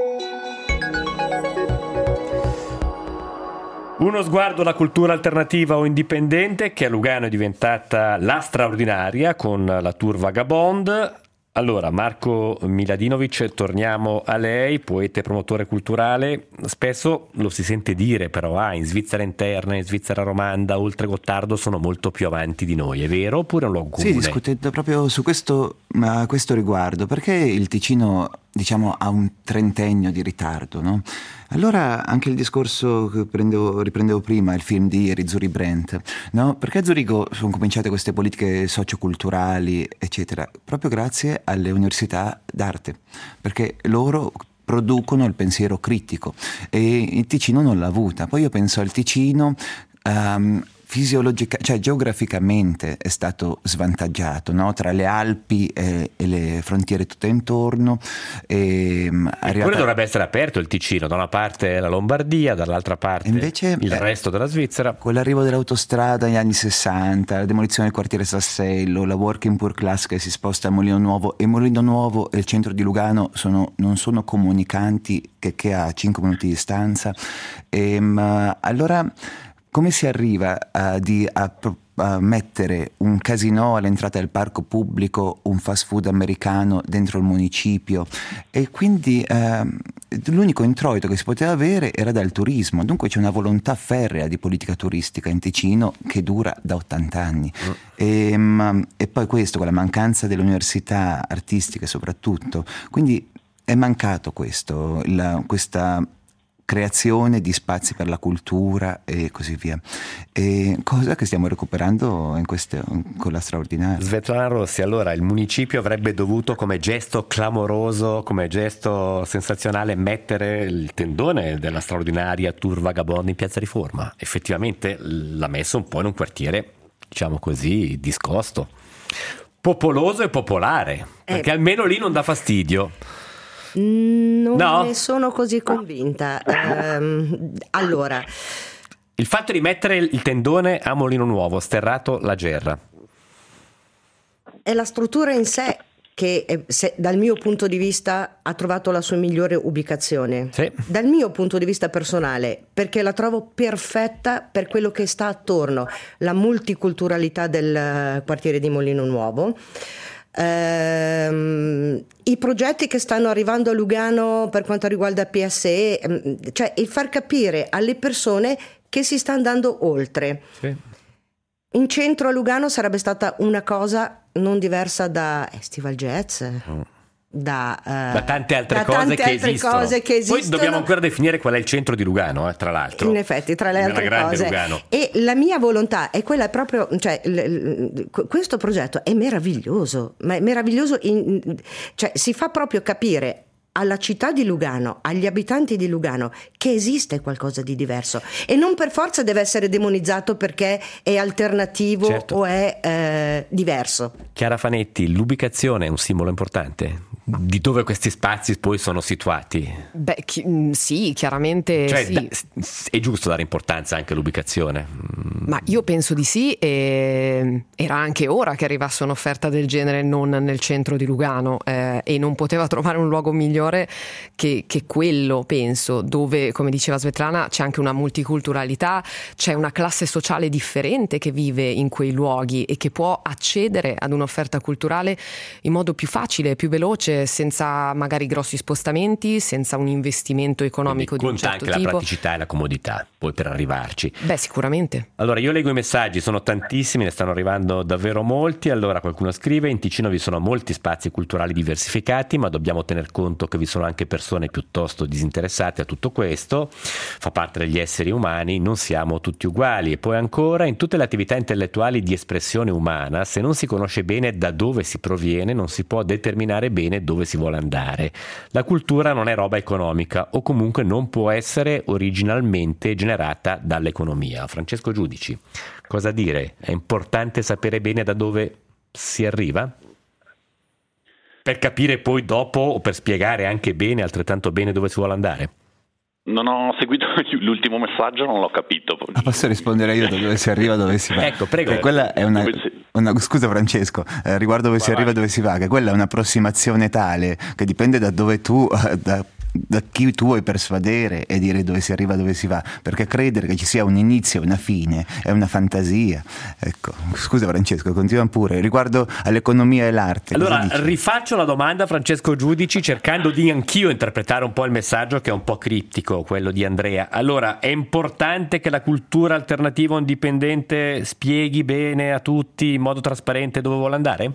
Uno sguardo alla cultura alternativa o indipendente che a Lugano è diventata la straordinaria con la Tour Vagabond. Allora, Marco Miladinovic, torniamo a lei, poeta e promotore culturale. Spesso lo si sente dire però, ah, in Svizzera interna, in Svizzera romanda, oltre Gottardo sono molto più avanti di noi, è vero oppure è un luogo comune? Sì, discutendo proprio su questo, a questo riguardo, perché il Ticino, diciamo, ha un trentennio di ritardo, no? Allora anche il discorso che prendevo, riprendevo prima, il film di ieri, Zuri Brent, no? Perché a Zurigo sono cominciate queste politiche socioculturali, eccetera, proprio grazie alle università d'arte, perché loro producono il pensiero critico e il Ticino non l'ha avuta. Poi io penso al Ticino um, fisiologica, cioè geograficamente è stato svantaggiato, no? Tra le Alpi e, e le frontiere tutte intorno. E, arrivata... Quello dovrebbe essere aperto il Ticino, da una parte la Lombardia, dall'altra parte invece, il eh, resto della Svizzera. Con l'arrivo dell'autostrada negli anni sessanta, la demolizione del quartiere Sassello, la working poor class che si sposta a Molino Nuovo, e Molino Nuovo e il centro di Lugano sono, non sono comunicanti che, che a cinque minuti di distanza. E, ma, allora come si arriva a, di, a, a mettere un casinò all'entrata del parco pubblico, un fast food americano dentro il municipio? E quindi eh, l'unico introito che si poteva avere era dal turismo. Dunque c'è una volontà ferrea di politica turistica in Ticino che dura da ottanta anni. Mm. E, ma, e poi questo, con la mancanza delle università artistiche soprattutto. Quindi è mancato questo, la, questa creazione di spazi per la cultura e così via, e cosa che stiamo recuperando in queste, con la straordinaria. Svetlana Rossi, allora il municipio avrebbe dovuto, come gesto clamoroso, come gesto sensazionale, mettere il tendone della straordinaria Tour Vagabond in Piazza Riforma. Effettivamente l'ha messo un po' in un quartiere, diciamo così, discosto, popoloso e popolare, perché eh. almeno lì non dà fastidio. Non no? ne sono così convinta. Um, allora, il fatto di mettere il tendone a Molino Nuovo, sterrato la Gerra, è la struttura in sé che, se, dal mio punto di vista, ha trovato la sua migliore ubicazione. Sì. Dal mio punto di vista personale, perché la trovo perfetta per quello che sta attorno, la multiculturalità del quartiere di Molino Nuovo. Uh, i progetti che stanno arrivando a Lugano per quanto riguarda P S E, um, cioè il far capire alle persone che si sta andando oltre. Sì. In centro a Lugano sarebbe stata una cosa non diversa da Estival Jazz, mm. da, uh, da tante altre, da cose, tante che altre cose che esistono. Poi dobbiamo ancora definire qual è il centro di Lugano, eh, tra l'altro. In effetti, tra le altre cose. Lugano. E la mia volontà è quella proprio, cioè l, l, questo progetto è meraviglioso, ma è meraviglioso, in, cioè si fa proprio capire alla città di Lugano, agli abitanti di Lugano, che esiste qualcosa di diverso e non per forza deve essere demonizzato perché è alternativo, certo, o è eh, diverso. Chiara Fanetti, l'ubicazione è un simbolo importante di dove questi spazi poi sono situati? Beh, chi, sì, chiaramente cioè, sì. Da, è giusto dare importanza anche all'ubicazione? Ma io penso di sì, e era anche ora che arrivasse un'offerta del genere non nel centro di Lugano, eh, e non poteva trovare un luogo migliore che, che quello, penso, dove, come diceva Svetlana, c'è anche una multiculturalità, c'è una classe sociale differente che vive in quei luoghi e che può accedere ad un'offerta culturale in modo più facile, più veloce, senza magari grossi spostamenti, senza un investimento economico. Quindi di un certo conta anche tipo. La praticità e la comodità poi per arrivarci. Beh, sicuramente. Allora io leggo i messaggi, sono tantissimi, ne stanno arrivando davvero molti. Allora qualcuno scrive: in Ticino vi sono molti spazi culturali diversificati, ma dobbiamo tener conto che vi sono anche persone piuttosto disinteressate a tutto questo, fa parte degli esseri umani, non siamo tutti uguali. E poi ancora, in tutte le attività intellettuali di espressione umana, se non si conosce bene da dove si proviene, non si può determinare bene dove si vuole andare. La cultura non è roba economica, o comunque non può essere originalmente generata dall'economia. Francesco Giudici, cosa dire? È importante sapere bene da dove si arriva? Per capire poi dopo, o per spiegare anche bene, altrettanto bene, dove si vuole andare? Non ho seguito l'ultimo messaggio, non l'ho capito. Ah, posso rispondere io da dove si arriva, dove si va? Ecco, prego. Eh, quella è una, una, scusa Francesco, eh, riguardo dove vai, si arriva, vai. Dove si va, che quella è un'approssimazione tale che dipende da dove tu, da, da chi tu vuoi persuadere e dire dove si arriva, dove si va, perché credere che ci sia un inizio e una fine è una fantasia. Ecco, scusa Francesco, continua pure, riguardo all'economia e l'arte. Allora rifaccio la domanda, Francesco Giudici, cercando di anch'io interpretare un po' il messaggio che è un po' criptico, quello di Andrea. Allora, è importante che la cultura alternativa o indipendente spieghi bene a tutti in modo trasparente dove vuole andare?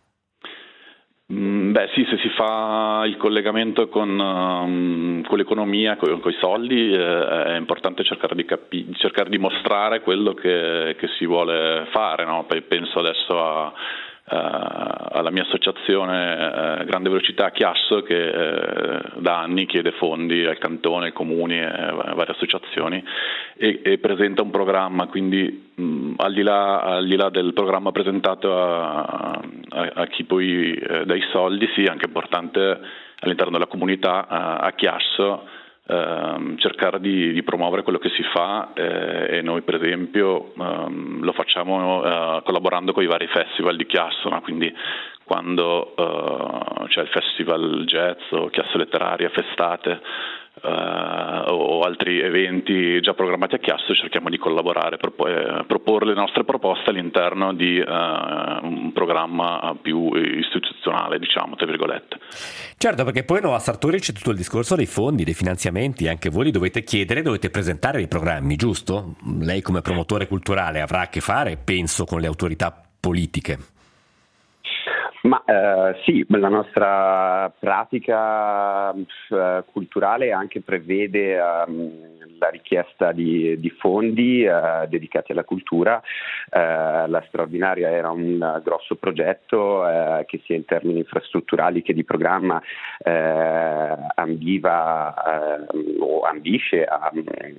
Mm, beh sì, se si fa il collegamento con, um, con l'economia, con, con i soldi, eh, è importante cercare di, capi- cercare di mostrare quello che, che si vuole fare, no? Penso adesso a Uh, alla mia associazione uh, Grande Velocità Chiasso, che uh, da anni chiede fondi al cantone, ai comuni e a varie associazioni e, e presenta un programma, quindi mh, al, di là, al di là del programma presentato a, a, a chi poi uh, dà i soldi, sì, è anche importante all'interno della comunità uh, a Chiasso Uh, cercare di, di promuovere quello che si fa eh, e noi per esempio um, lo facciamo uh, collaborando con i vari festival di Chiasso, no? Quindi quando uh, c'è il festival jazz o Chiasso Letteraria, Festate uh, o altri eventi già programmati a Chiasso, cerchiamo di collaborare per poi proporre le nostre proposte all'interno di uh, un programma più istituzionale, diciamo, tra virgolette. Certo, perché poi no, a Sartori c'è tutto il discorso dei fondi, dei finanziamenti, anche voi li dovete chiedere, dovete presentare dei programmi, giusto? Lei come promotore culturale avrà a che fare, penso, con le autorità politiche. Ma eh, sì, la nostra pratica eh, culturale anche prevede um, la richiesta di, di fondi eh, dedicati alla cultura. Eh, la straordinaria era un grosso progetto eh, che sia in termini infrastrutturali che di programma eh, ambiva eh, o ambisce a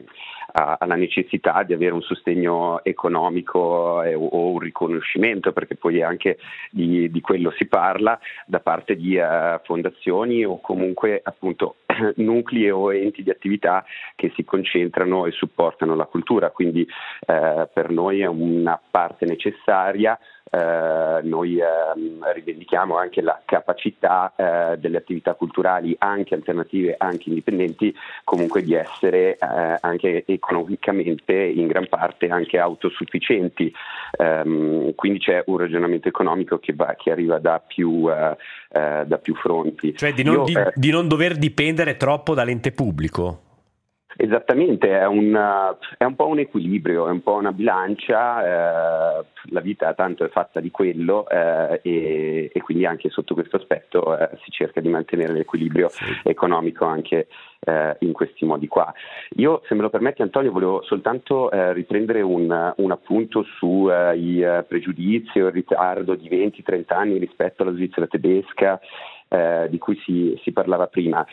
alla necessità di avere un sostegno economico eh, o un riconoscimento, perché poi anche di, di quello si parla, da parte di uh, fondazioni o comunque appunto nuclei o enti di attività che si concentrano e supportano la cultura, quindi eh, per noi è una parte necessaria. Eh, noi eh, rivendichiamo anche la capacità eh, delle attività culturali, anche alternative, anche indipendenti, comunque di essere eh, anche economicamente in gran parte anche autosufficienti, eh, quindi c'è un ragionamento economico che, va, che arriva da più, eh, eh, da più fronti. Cioè di non, Io, di, eh, di non dover dipendere troppo dall'ente pubblico? Esattamente, è un, è un po' un equilibrio, è un po' una bilancia, eh, la vita tanto è fatta di quello eh, e, e quindi anche sotto questo aspetto eh, si cerca di mantenere l'equilibrio sì. economico anche eh, in questi modi qua. Io, se me lo permetti Antonio, volevo soltanto eh, riprendere un, un appunto sui eh, pregiudizi o il ritardo di venti trenta anni rispetto alla Svizzera tedesca eh, di cui si, si parlava prima.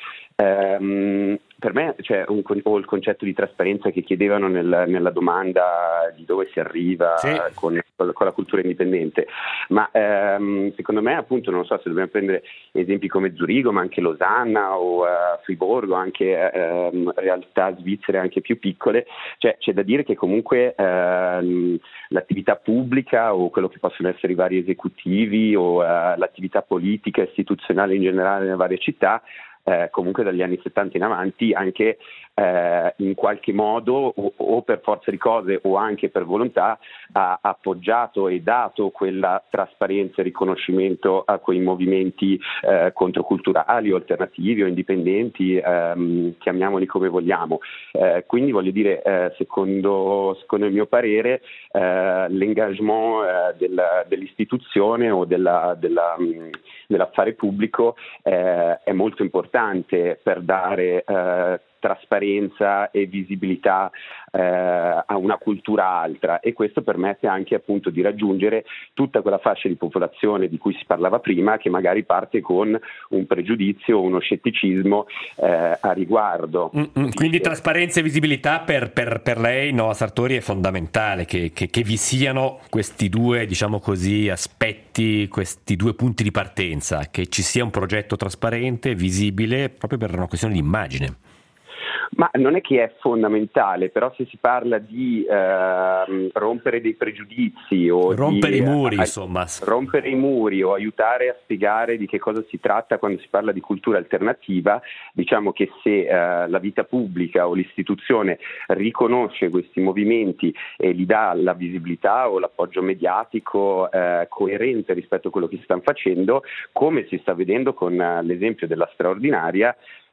Um, per me c'è un, o il concetto di trasparenza che chiedevano nel, nella domanda di dove si arriva sì. con, con la cultura indipendente, ma um, secondo me appunto non so se dobbiamo prendere esempi come Zurigo, ma anche Losanna o uh, Friburgo, anche um, realtà svizzere anche più piccole, cioè c'è da dire che comunque uh, l'attività pubblica o quello che possono essere i vari esecutivi o uh, l'attività politica istituzionale in generale nelle varie città Eh, comunque dagli anni settanta in avanti anche eh, in qualche modo o, o per forza di cose o anche per volontà ha appoggiato e dato quella trasparenza e riconoscimento a quei movimenti eh, controculturali o alternativi o indipendenti, ehm, chiamiamoli come vogliamo. Eh, quindi voglio dire, eh, secondo, secondo il mio parere eh, l'engagement eh, della, dell'istituzione o della, della, mh, dell'affare pubblico eh, è molto importante per dare eh, trasparenza e visibilità eh, a una cultura altra, e questo permette anche appunto di raggiungere tutta quella fascia di popolazione di cui si parlava prima, che magari parte con un pregiudizio o uno scetticismo eh, a riguardo. Mm-hmm. Quindi trasparenza e visibilità per, per, per lei, no, Sartori, è fondamentale che, che, che vi siano questi due, diciamo così, aspetti, questi due punti di partenza, che ci sia un progetto trasparente, visibile, proprio per una questione di immagine. Ma non è che è fondamentale, però se si parla di eh, rompere dei pregiudizi o rompere di, i muri, eh, insomma. Rompere i muri o aiutare a spiegare di che cosa si tratta quando si parla di cultura alternativa, diciamo che se eh, la vita pubblica o l'istituzione riconosce questi movimenti e gli dà la visibilità o l'appoggio mediatico eh, coerente rispetto a quello che si stanno facendo, come si sta vedendo con uh, l'esempio della straordinaria,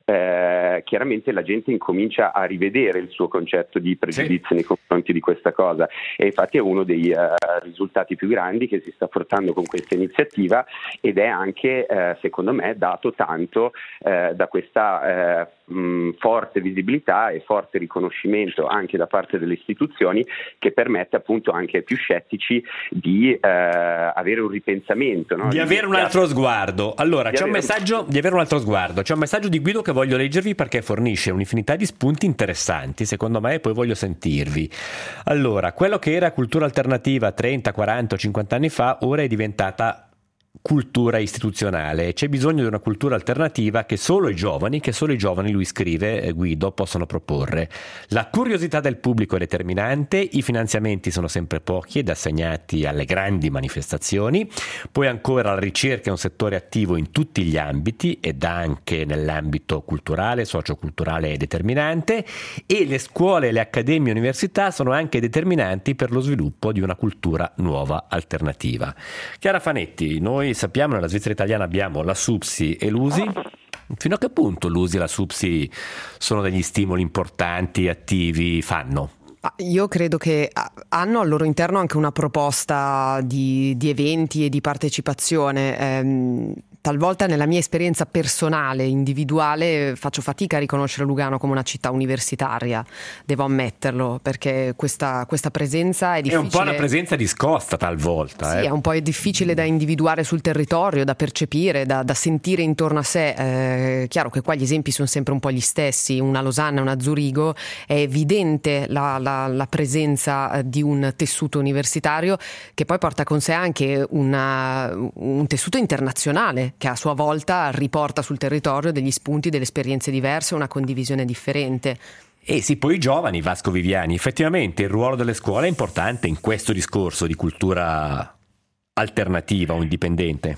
Eh, chiaramente la gente incomincia a rivedere il suo concetto di pregiudizio sì. nei confronti di questa cosa, e infatti è uno dei uh, risultati più grandi che si sta portando con questa iniziativa, ed è anche uh, secondo me dato tanto uh, da questa uh, mh, forte visibilità e forte riconoscimento anche da parte delle istituzioni, che permette appunto anche ai più scettici di uh, avere un ripensamento, no? di, di avere un altro sguardo. Allora di c'è un avere... messaggio di avere un altro sguardo c'è un messaggio di Guido che voglio leggervi perché fornisce un'infinità di spunti interessanti secondo me, e poi voglio sentirvi. Allora, quello che era cultura alternativa trenta, quaranta o cinquanta anni fa ora è diventata cultura istituzionale. C'è bisogno di una cultura alternativa che solo i giovani, che solo i giovani, lui scrive eh, Guido, possono proporre. La curiosità del pubblico è determinante, i finanziamenti sono sempre pochi ed assegnati alle grandi manifestazioni, poi ancora la ricerca è un settore attivo in tutti gli ambiti ed anche nell'ambito culturale, socioculturale è determinante, e le scuole, le accademie e università sono anche determinanti per lo sviluppo di una cultura nuova alternativa. Chiara Fanetti, noi sappiamo nella Svizzera italiana abbiamo la SUPSI e l'U S I. Fino a che punto l'U S I e la SUPSI sono degli stimoli importanti, attivi, fanno? Io credo che hanno al loro interno anche una proposta di, di eventi e di partecipazione. Ehm, talvolta nella mia esperienza personale, individuale, faccio fatica a riconoscere Lugano come una città universitaria, devo ammetterlo, perché questa, questa presenza è difficile. È un po' una presenza discosta talvolta. Sì, eh. è un po' difficile da individuare sul territorio, da percepire, da, da sentire intorno a sé. È chiaro che qua gli esempi sono sempre un po' gli stessi, una Losanna, una Zurigo, è evidente la, la, la presenza di un tessuto universitario che poi porta con sé anche una, un tessuto internazionale, che a sua volta riporta sul territorio degli spunti, delle esperienze diverse, una condivisione differente. E sì, poi i giovani, Vasco Viviani, effettivamente il ruolo delle scuole è importante in questo discorso di cultura alternativa o indipendente.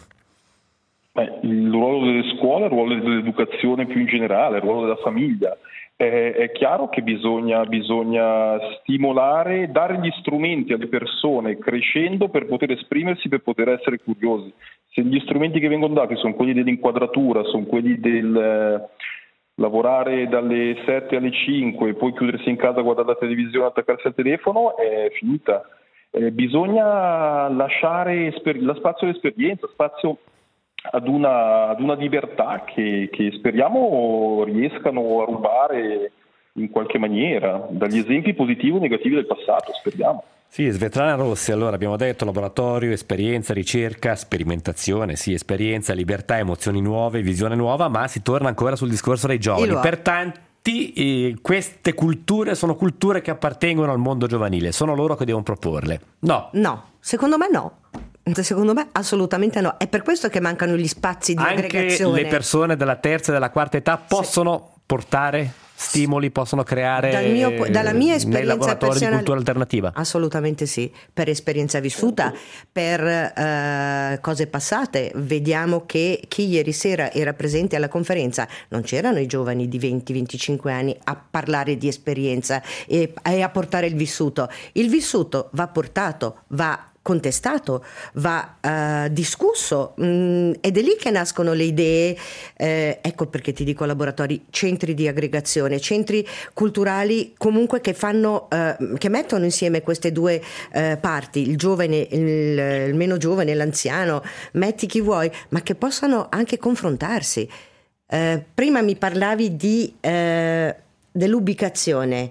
Beh, il ruolo delle scuole, il ruolo dell'educazione più in generale, il ruolo della famiglia. È, è chiaro che bisogna, bisogna stimolare, dare gli strumenti alle persone crescendo per poter esprimersi, per poter essere curiosi. Se gli strumenti che vengono dati sono quelli dell'inquadratura, sono quelli del eh, lavorare dalle sette alle cinque, poi chiudersi in casa, guardare la televisione, attaccarsi al telefono, è finita. Eh, bisogna lasciare esper- la spazio all'esperienza, spazio ad una, ad una libertà che, che speriamo riescano a rubare in qualche maniera dagli esempi positivi o negativi del passato, speriamo. Sì, Svetlana Rossi, allora abbiamo detto laboratorio, esperienza, ricerca, sperimentazione, sì, esperienza, libertà, emozioni nuove, visione nuova, ma si torna ancora sul discorso dei giovani. Per tanti eh, queste culture sono culture che appartengono al mondo giovanile, sono loro che devono proporle. No. No, secondo me no. Secondo me assolutamente no. È per questo che mancano gli spazi di Anche aggregazione. Anche le persone della terza e della quarta età possono sì. portare stimoli, possono creare Dal mio, dalla mia esperienza nei laboratori personale, di cultura alternativa? Assolutamente sì, per esperienza vissuta, per uh, cose passate. Vediamo che chi ieri sera era presente alla conferenza non c'erano i giovani di venti venticinque anni a parlare di esperienza e, e a portare il vissuto. Il vissuto va portato, va contestato, va uh, discusso mh, ed è lì che nascono le idee. Eh, ecco perché ti dico laboratori, centri di aggregazione, centri culturali comunque che fanno uh, che mettono insieme queste due uh, parti, il giovane, il, il meno giovane, l'anziano, metti chi vuoi, ma che possano anche confrontarsi. Uh, prima mi parlavi di uh, dell'ubicazione.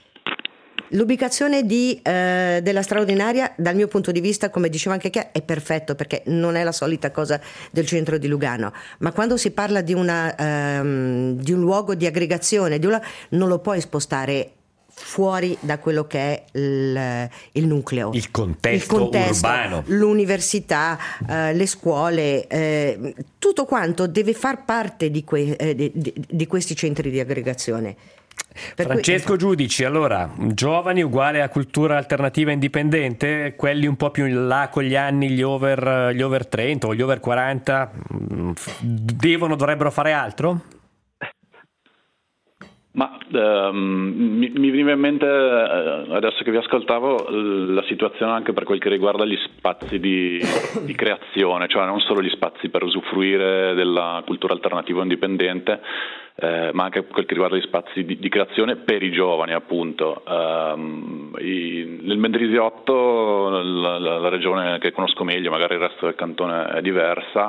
L'ubicazione di, eh, della straordinaria, dal mio punto di vista, come diceva anche Chiara, è perfetto, perché non è la solita cosa del centro di Lugano, ma quando si parla di, una, ehm, di un luogo di aggregazione, di una, non lo puoi spostare fuori da quello che è il, il nucleo, il contesto, il contesto urbano, l'università, eh, le scuole, eh, tutto quanto deve far parte di, que- eh, di, di, di questi centri di aggregazione. Per Francesco cui... Giudici, allora, giovani uguale a cultura alternativa indipendente, quelli un po' più in là con gli anni, gli over, gli over trenta o gli over quaranta, devono, dovrebbero fare altro? Ma ehm, mi, mi veniva in mente, adesso che vi ascoltavo, la situazione anche per quel che riguarda gli spazi di, di creazione, cioè non solo gli spazi per usufruire della cultura alternativa indipendente, eh, ma anche quel che riguarda gli spazi di, di creazione per i giovani, appunto. Um, i, nel Mendrisiotto, la, la, la regione che conosco meglio, magari il resto del cantone è diversa,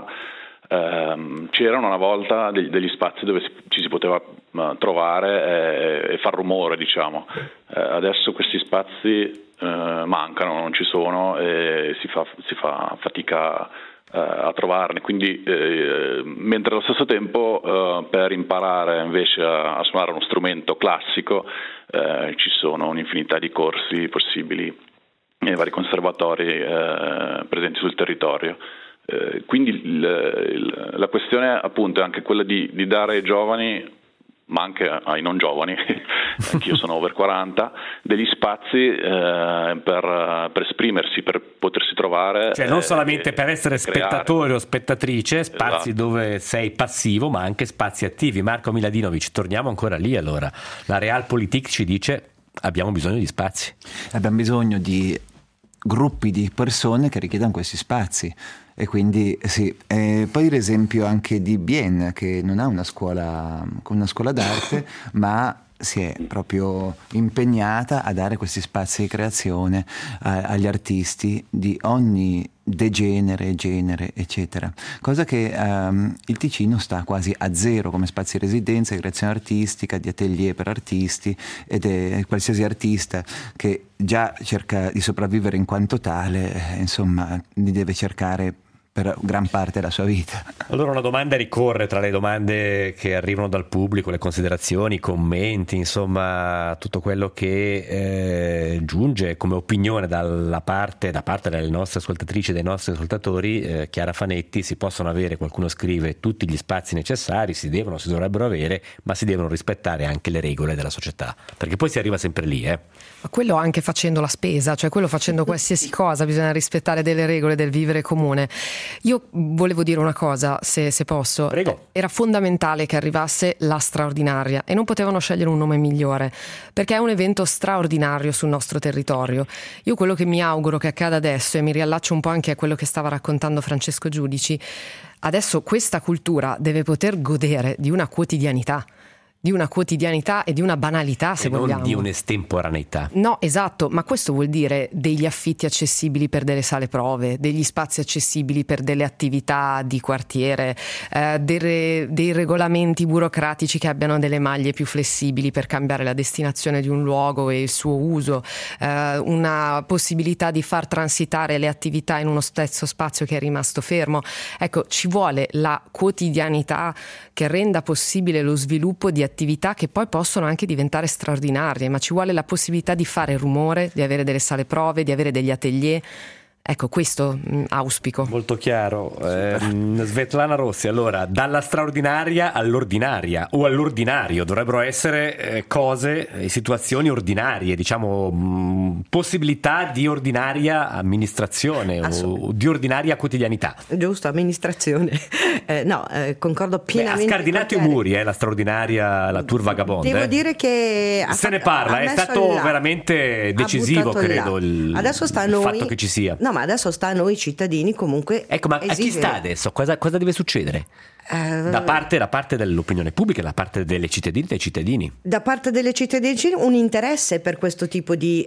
Um, c'erano una volta degli, degli spazi dove si, ci si poteva uh, trovare e, e far rumore, diciamo. Uh, adesso questi spazi uh, mancano, non ci sono e si fa, si fa fatica uh, a trovarne, quindi uh, mentre allo stesso tempo uh, per imparare invece a, a suonare uno strumento classico uh, ci sono un'infinità di corsi possibili nei vari conservatori uh, presenti sul territorio. Eh, quindi il, il, la questione appunto è anche quella di, di dare ai giovani, ma anche ai non giovani, anch'io sono over quaranta, degli spazi eh, per, per esprimersi, per potersi trovare. Cioè non eh, solamente per essere spettatore o spettatrice, spazi esatto. dove sei passivo, ma anche spazi attivi. Marco Miladinovic, torniamo ancora lì allora. La Realpolitik ci dice abbiamo bisogno di spazi. Abbiamo bisogno di gruppi di persone che richiedano questi spazi. E quindi sì, e poi l'esempio anche di Bien, che non ha una scuola, una scuola d'arte, ma si è proprio impegnata a dare questi spazi di creazione a, agli artisti di ogni degenere, genere, eccetera. Cosa che um, il Ticino sta quasi a zero come spazi di residenza, di creazione artistica, di atelier per artisti, ed è qualsiasi artista che già cerca di sopravvivere in quanto tale, eh, insomma, li deve cercare per gran parte della sua vita. Allora una domanda ricorre tra le domande che arrivano dal pubblico, le considerazioni, i commenti, insomma tutto quello che eh, giunge come opinione dalla parte, da parte delle nostre ascoltatrici e dei nostri ascoltatori. eh, Chiara Fanetti: si possono avere, qualcuno scrive, tutti gli spazi necessari, si devono, si dovrebbero avere, ma si devono rispettare anche le regole della società, perché poi si arriva sempre lì. Eh. Ma quello anche facendo la spesa, cioè quello facendo qualsiasi cosa, bisogna rispettare delle regole del vivere comune. Io volevo dire una cosa, se, se posso. Prego. Era fondamentale che arrivasse la straordinaria e non potevano scegliere un nome migliore, perché è un evento straordinario sul nostro territorio. Io quello che mi auguro che accada adesso, e mi riallaccio un po' anche a quello che stava raccontando Francesco Giudici, adesso questa cultura deve poter godere di una quotidianità, di una quotidianità e di una banalità, se e non vogliamo. di un'estemporaneità. No, esatto, ma questo vuol dire degli affitti accessibili per delle sale prove, degli spazi accessibili per delle attività di quartiere, eh, dei, dei regolamenti burocratici che abbiano delle maglie più flessibili per cambiare la destinazione di un luogo e il suo uso, eh, una possibilità di far transitare le attività in uno stesso spazio che è rimasto fermo. Ecco, ci vuole la quotidianità che renda possibile lo sviluppo di attività che poi possono anche diventare straordinarie, ma ci vuole la possibilità di fare rumore, di avere delle sale prove, di avere degli atelier. Ecco, questo mh, auspico. Molto chiaro. Eh, Svetlana Rossi, allora, dalla straordinaria all'ordinaria o all'ordinario dovrebbero essere eh, cose e situazioni ordinarie, diciamo mh, possibilità di ordinaria amministrazione o di ordinaria quotidianità. Giusto, amministrazione. Eh, no, eh, concordo pienamente. Beh, ha scardinato i muri, eh, la straordinaria, la tour vagabonde. Devo eh. dire che ha se ne fatto, parla, è stato là, veramente decisivo, credo, il, adesso sta a il noi, fatto che ci sia. No, ma adesso sta a noi cittadini comunque. Ecco, ma esigere. a chi sta adesso? Cosa, cosa deve succedere? Uh, da parte, da parte dell'opinione pubblica, da parte delle cittadine e dei cittadini? Da parte delle cittadine un interesse per questo tipo di,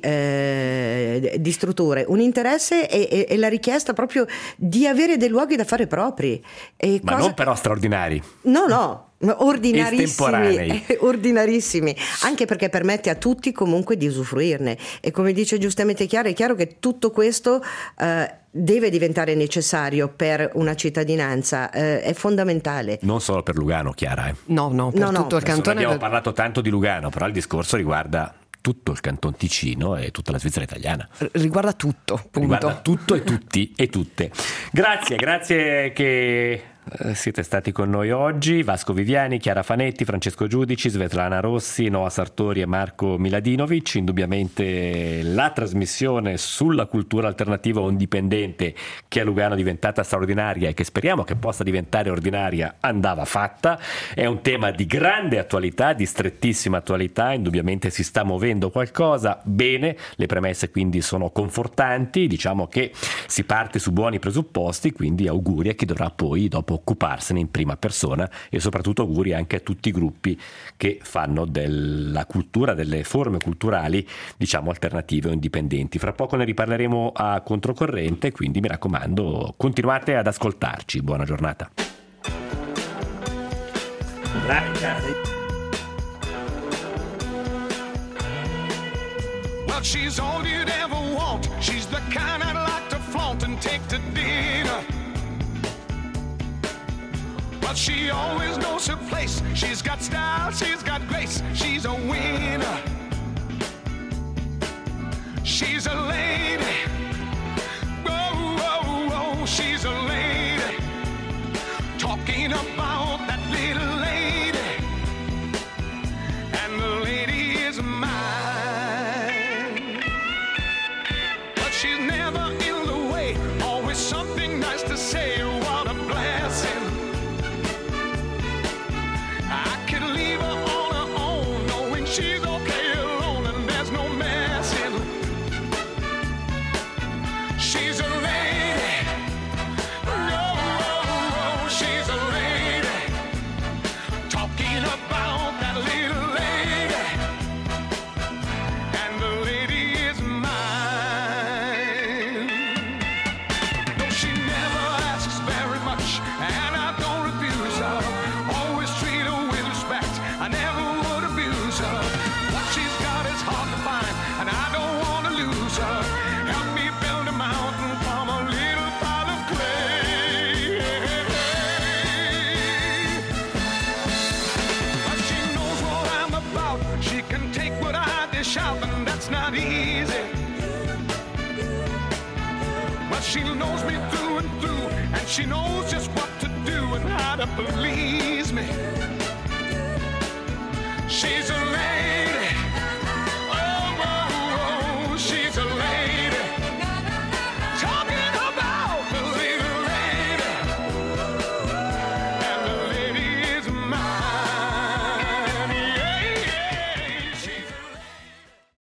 eh, di strutture, un interesse e, e, e la richiesta proprio di avere dei luoghi da fare propri. E ma cosa... non però straordinari. No, no. Ordinarissimi, ordinarissimi, anche perché permette a tutti comunque di usufruirne. E come dice giustamente Chiara, è chiaro che tutto questo eh, deve diventare necessario per una cittadinanza, eh, è fondamentale. Non solo per Lugano, Chiara. Eh. No, no, per no, tutto no. il cantone. Abbiamo per... parlato tanto di Lugano, però il discorso riguarda tutto il Canton Ticino e tutta la Svizzera italiana. Riguarda tutto, punto. Riguarda tutto e tutti e tutte. Grazie, grazie che siete stati con noi oggi. Vasco Viviani, Chiara Fanetti, Francesco Giudici, Svetlana Rossi, Noa Sartori e Marco Miladinovic. Indubbiamente la trasmissione sulla cultura alternativa o indipendente, che a Lugano è diventata straordinaria e che speriamo che possa diventare ordinaria, andava fatta. È un tema di grande attualità, di strettissima attualità. Indubbiamente si sta muovendo qualcosa. Bene, le premesse quindi sono confortanti. Diciamo che si parte su buoni presupposti, quindi auguri a chi dovrà poi dopo occuparsene in prima persona, e soprattutto auguri anche a tutti i gruppi che fanno della cultura, delle forme culturali, diciamo, alternative o indipendenti. Fra poco ne riparleremo a controcorrente, quindi mi raccomando, continuate ad ascoltarci. Buona giornata. Well, she's all you'd ever want. She's the kind I'd like to flaunt and take to dinner. But she always knows her place. She's got style, she's got grace. She's a winner. She's a lady. Whoa, whoa, whoa, she's a lady. Talking about that little lady. And the lady is mine. But she's never in the way. Always something nice to say. What a blessing. She's okay alone and there's no messing. She's a lady. No, oh, oh, she's a lady. Talking about that little lady. And the lady is mine. Though she never asks very much, and I don't refuse her. Always treat her with respect. I never would abuse her. What she's got is hard to find, and I don't want to lose her. Help me build a mountain from a little pile of clay. But she knows what I'm about. She can take what I dish out, and that's not easy. But she knows me through and through, and she knows just what to do and how to please me. She's a lady.